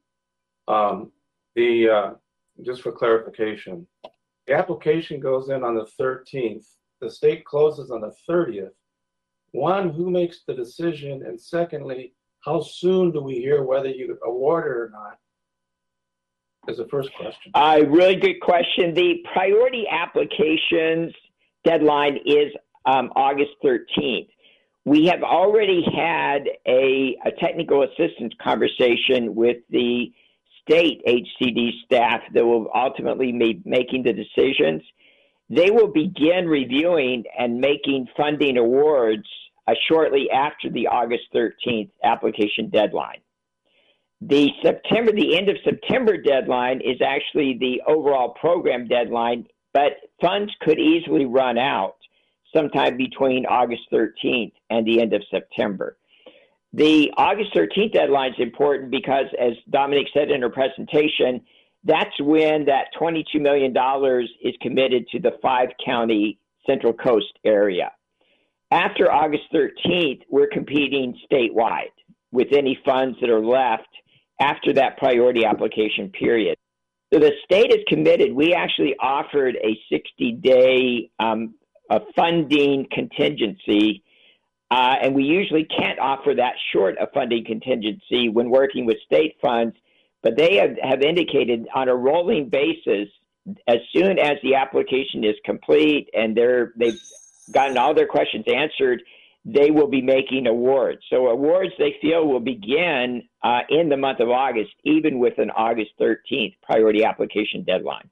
Just for clarification, the application goes in on the 13th. The state closes on the 30th. One, who makes the decision? And secondly, how soon do we hear whether you award it or not? Is the first question. Really good question. The priority applications deadline is August 13th. We have already had a technical assistance conversation with the state HCD staff that will ultimately be making the decisions. They will begin reviewing and making funding awards shortly after the August 13th application deadline. The end of September deadline is actually the overall program deadline, but funds could easily run out sometime between August 13th and the end of September. The August 13th deadline is important because, as Dominique said in her presentation, that's when that $22 million is committed to the 5-county Central Coast area. After August 13th, we're competing statewide with any funds that are left after that priority application period. So the state is committed. We actually offered a 60-day funding contingency, and we usually can't offer that short a funding contingency when working with state funds, but they have indicated on a rolling basis, as soon as the application is complete and they've gotten all their questions answered, they will be making awards. So awards, they feel, will begin in the month of August, even with an August 13th priority application deadline.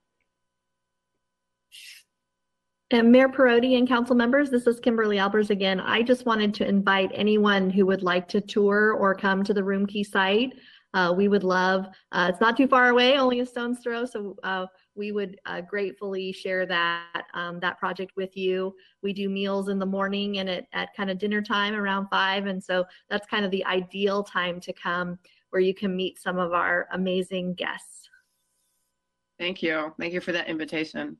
And Mayor Perotti and council members, this is Kimberly Albers again. I just wanted to invite anyone who would like to tour or come to the Roomkey site. We would love, it's not too far away, only a stone's throw, so we would gratefully share that project with you. We do meals in the morning and at kind of dinner time around 5, and so that's kind of the ideal time to come where you can meet some of our amazing guests. Thank you. Thank you for that invitation.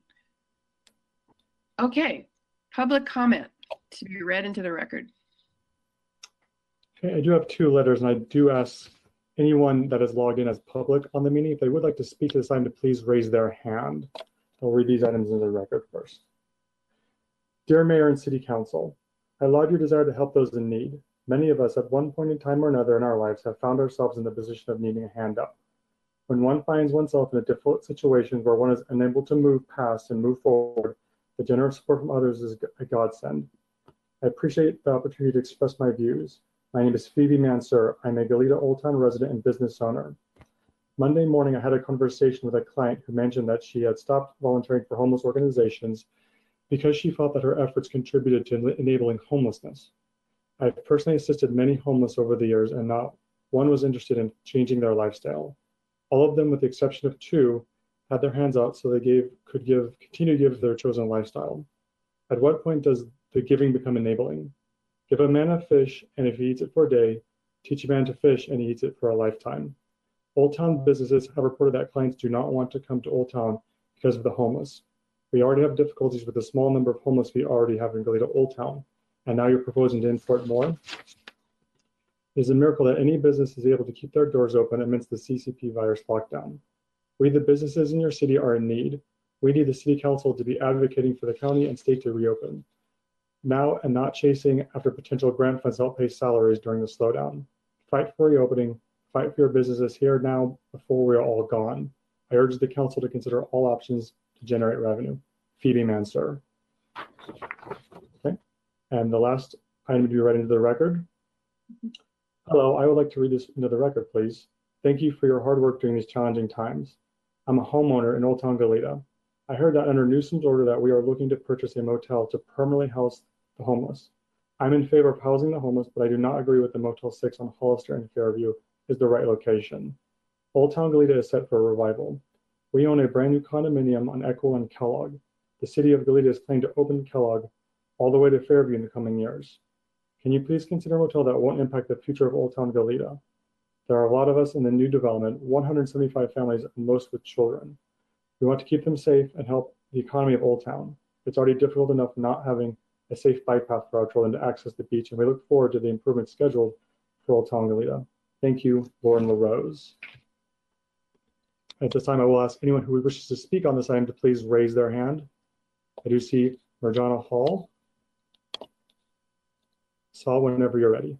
Okay, public comment to be read into the record. Okay, I do have 2 letters, and I do ask anyone that is logged in as public on the meeting, if they would like to speak to this item, to please raise their hand. I'll read these items into the record first. Dear Mayor and City Council, I laud your desire to help those in need. Many of us at one point in time or another in our lives have found ourselves in the position of needing a hand up. When one finds oneself in a difficult situation where one is unable to move past and move forward, the generous support from others is a godsend. I appreciate the opportunity to express my views. My name is Phoebe Mansur. I'm a Goleta Old Town resident and business owner. Monday morning, I had a conversation with a client who mentioned that she had stopped volunteering for homeless organizations because she felt that her efforts contributed to enabling homelessness. I've personally assisted many homeless over the years, and not one was interested in changing their lifestyle. All of them, with the exception of 2, had their hands out so they could continue to give their chosen lifestyle. At what point does the giving become enabling? Give a man a fish, and if he eats it for a day, teach a man to fish, and he eats it for a lifetime. Old Town businesses have reported that clients do not want to come to Old Town because of the homeless. We already have difficulties with the small number of homeless we already have in Goleta Old Town, and now you're proposing to import more? It is a miracle that any business is able to keep their doors open amidst the CCP virus lockdown. We, the businesses in your city, are in need. We need the City Council to be advocating for the county and state to reopen now and not chasing after potential grant funds to help pay salaries during the slowdown. Fight for reopening, fight for your businesses here now before we are all gone. I urge the council to consider all options to generate revenue. Phoebe Mansour. Okay, and the last item to be read into the record. Hello, I would like to read this into the record, please. Thank you for your hard work during these challenging times. I'm a homeowner in Old Town Goleta. I heard that under Newsom's order that we are looking to purchase a motel to permanently house the homeless. I'm in favor of housing the homeless, but I do not agree with the Motel 6 on Hollister and Fairview is the right location. Old Town Goleta is set for a revival. We own a brand new condominium on Echo and Kellogg. The city of Goleta is planning to open Kellogg all the way to Fairview in the coming years. Can you please consider a motel that won't impact the future of Old Town Goleta? There are a lot of us in the new development, 175 families, and most with children. We want to keep them safe and help the economy of Old Town. It's already bypass enough not having a safe bike path for our children to access the beach, and we look forward to the improvements scheduled for Old Town Goleta. Thank you, Lauren LaRose. At this time, I will ask anyone who wishes to speak on this item to please raise their hand. I do see Marjana Hall. Saul, whenever you're ready.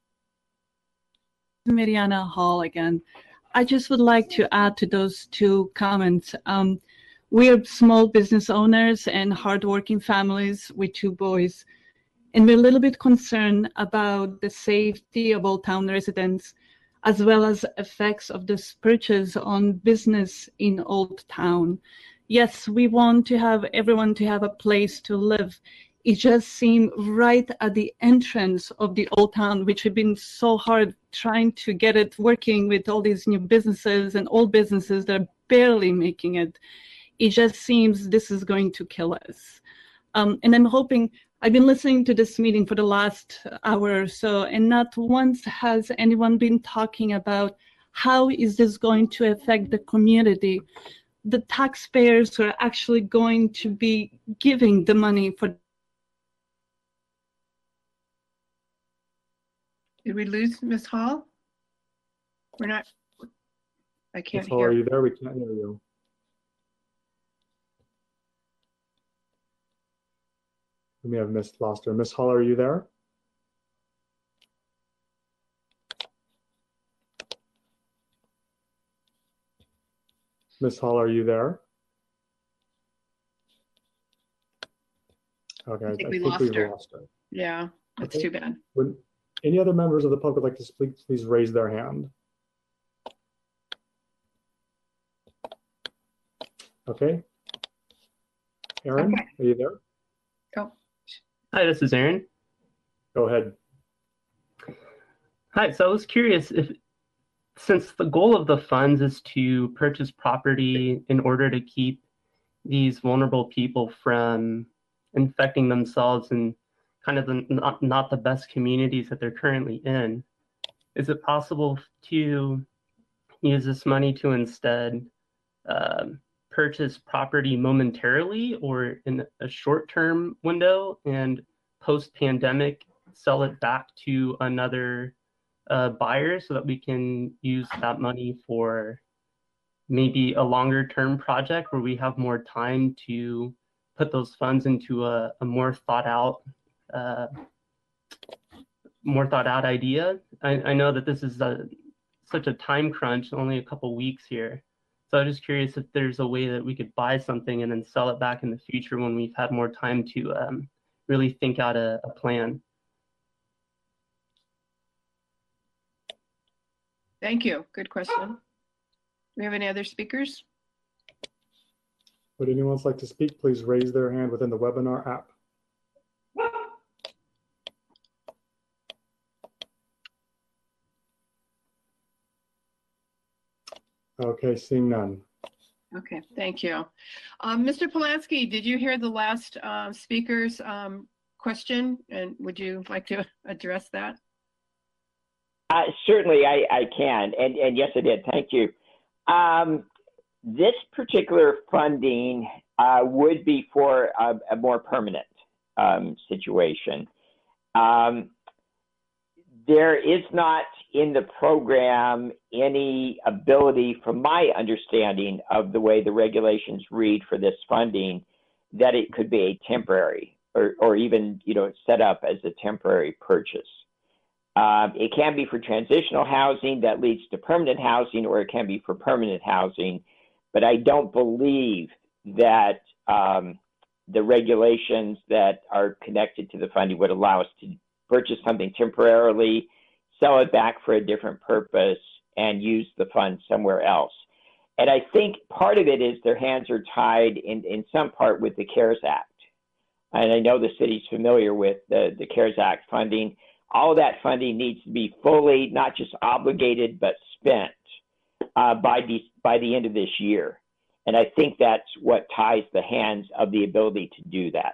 Mariana Hall again. I just would like to add to those 2 comments. We're small business owners and hardworking families with 2 boys, and we're a little bit concerned about the safety of Old Town residents, as well as effects of this purchase on business in Old Town. Yes, we want to have everyone to have a place to live. It just seemed right at the entrance of the Old Town, which had been so hard trying to get it working with all these new businesses and old businesses that are barely making it. It just seems this is going to kill us. And I'm hoping, I've been listening to this meeting for the last hour or so, and not once has anyone been talking about how is this going to affect the community. The taxpayers who are actually going to be giving the money for. Did we lose Ms. Hall? We're not, I can't Ms. Hall, are hear. you there? We can't hear you. We may have lost her. Ms. Hall, are you there? Ms. Hall, are you there? Okay, I think we lost her. Lost her. Yeah, that's Okay. too bad. Would any other members of the public like to speak, please raise their hand. Okay. Aaron, Okay. are you there? Go. Hi, this is Aaron. Go ahead. Hi, so I was curious if, since the goal of the funds is to purchase property in order to keep these vulnerable people from infecting themselves in kind of the, not the best communities that they're currently in, is it possible to use this money to instead purchase property momentarily or in a short-term window and post-pandemic sell it back to another buyer so that we can use that money for maybe a longer-term project where we have more time to put those funds into a more thought out idea. I know that this is such a time crunch, only a couple weeks here. So I'm just curious if there's a way that we could buy something and then sell it back in the future when we've had more time to really think out a plan. Thank you. Good question. we have any other speakers? Would anyone else like to speak? Please raise their hand within the webinar app. Okay, seeing none. Okay, thank you. Mr. Polanski, did you hear the last speaker's question? And would you like to address that? Certainly, I can. And yes, I did. Thank you. This particular funding would be for a more permanent situation. There is not in the program any ability, from my understanding of the way the regulations read for this funding, that it could be a temporary or even, set up as a temporary purchase. It can be for transitional housing that leads to permanent housing, or it can be for permanent housing. But I don't believe that the regulations that are connected to the funding would allow us to purchase something temporarily, sell it back for a different purpose, and use the funds somewhere else. And I think part of it is their hands are tied in some part with the CARES Act. And I know the city's familiar with the CARES Act funding. All of that funding needs to be fully, not just obligated, but spent by the end of this year. And I think that's what ties the hands of the ability to do that.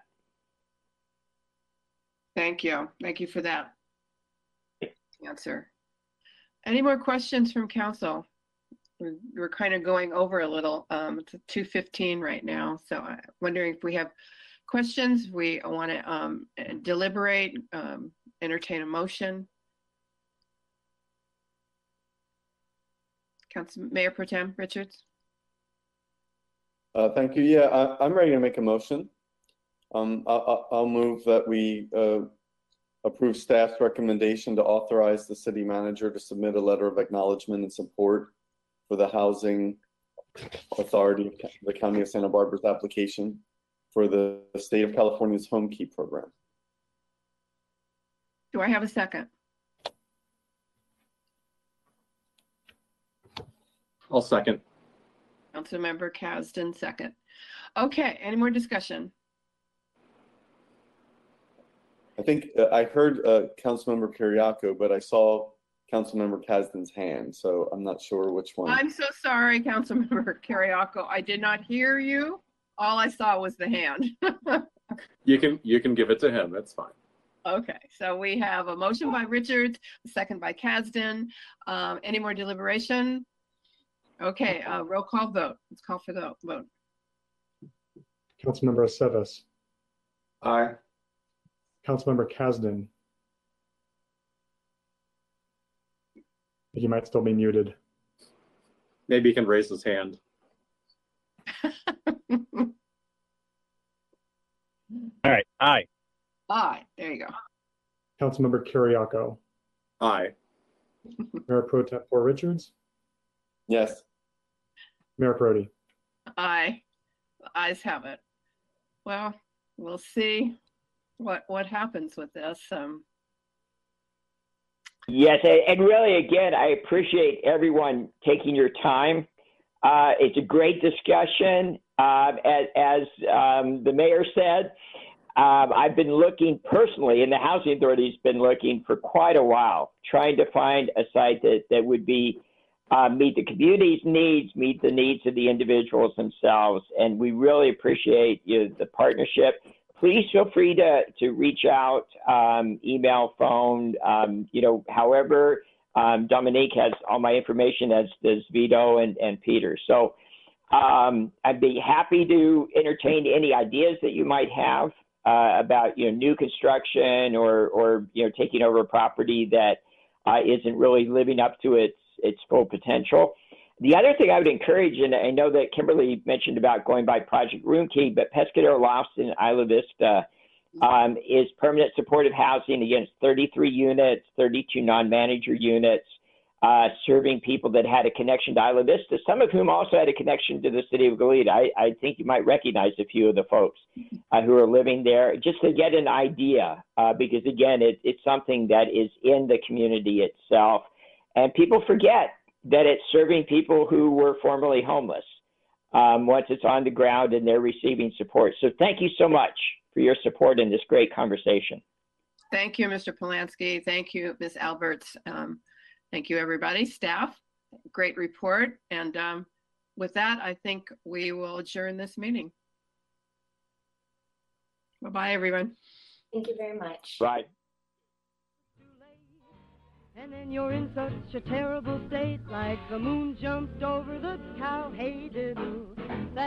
Thank you. Thank you for that answer. Any more questions from council? We're kind of going over a little. It's 2:15 right now. So I'm wondering if we have questions. We want to deliberate, entertain a motion. Mayor Pro Tem Richards. Thank you. Yeah, I'm ready to make a motion. I'll move that we approve staff's recommendation to authorize the city manager to submit a letter of acknowledgement and support for the Housing Authority of the County of Santa Barbara's application for the State of California's Home Key program. Do I have a second? I'll second. Councilmember Kasdan, second. Okay, any more discussion? I think I heard Councilmember Kiriakou, but I saw Councilmember Kasdan's hand, so I'm not sure which one. I'm so sorry, Councilmember Kiriakou. I did not hear you. All I saw was the hand. You can give it to him. That's fine. Okay, so we have a motion by Richards, a second by Kasdan. Any more deliberation? Okay, roll call vote. Let's call for the vote. Councilmember Aceves. Aye. Councilmember Kasdan. He might still be muted. Maybe he can raise his hand. All right. Aye. Aye. There you go. Councilmember Kiriakou. Aye. Mayor Pro Tempore Richards. Yes. Mayor Brody. Aye. The ayes have it. Well, we'll see what happens with this. Yes, and really, again, I appreciate everyone taking your time. It's a great discussion. As the mayor said, I've been looking personally, and the Housing Authority has been looking for quite a while, trying to find a site that would be meet the community's needs, meet the needs of the individuals themselves, and we really appreciate the partnership. Please feel free to reach out, email, phone, however. Dominique has all my information, as does Vito and Peter. So I'd be happy to entertain any ideas that you might have about new construction or taking over a property that isn't really living up to its full potential. The other thing I would encourage, and I know that Kimberly mentioned about going by Project Roomkey, but Pescadero Lofts in Isla Vista is permanent supportive housing against 33 units, 32 non-manager units, serving people that had a connection to Isla Vista, some of whom also had a connection to the city of Goleta. I think you might recognize a few of the folks who are living there, just to get an idea, because again, it's something that is in the community itself. And people forget that it's serving people who were formerly homeless once it's on the ground and they're receiving support. So thank you so much for your support in this great conversation. Thank you, Mr. Polanski. Thank you, Ms. Alberts. Thank you, everybody. Staff, great report. And with that, I think we will adjourn this meeting. Bye-bye, everyone. Thank you very much. Bye. And then you're in such a terrible state, like the moon jumped over the cow. Hey, diddle.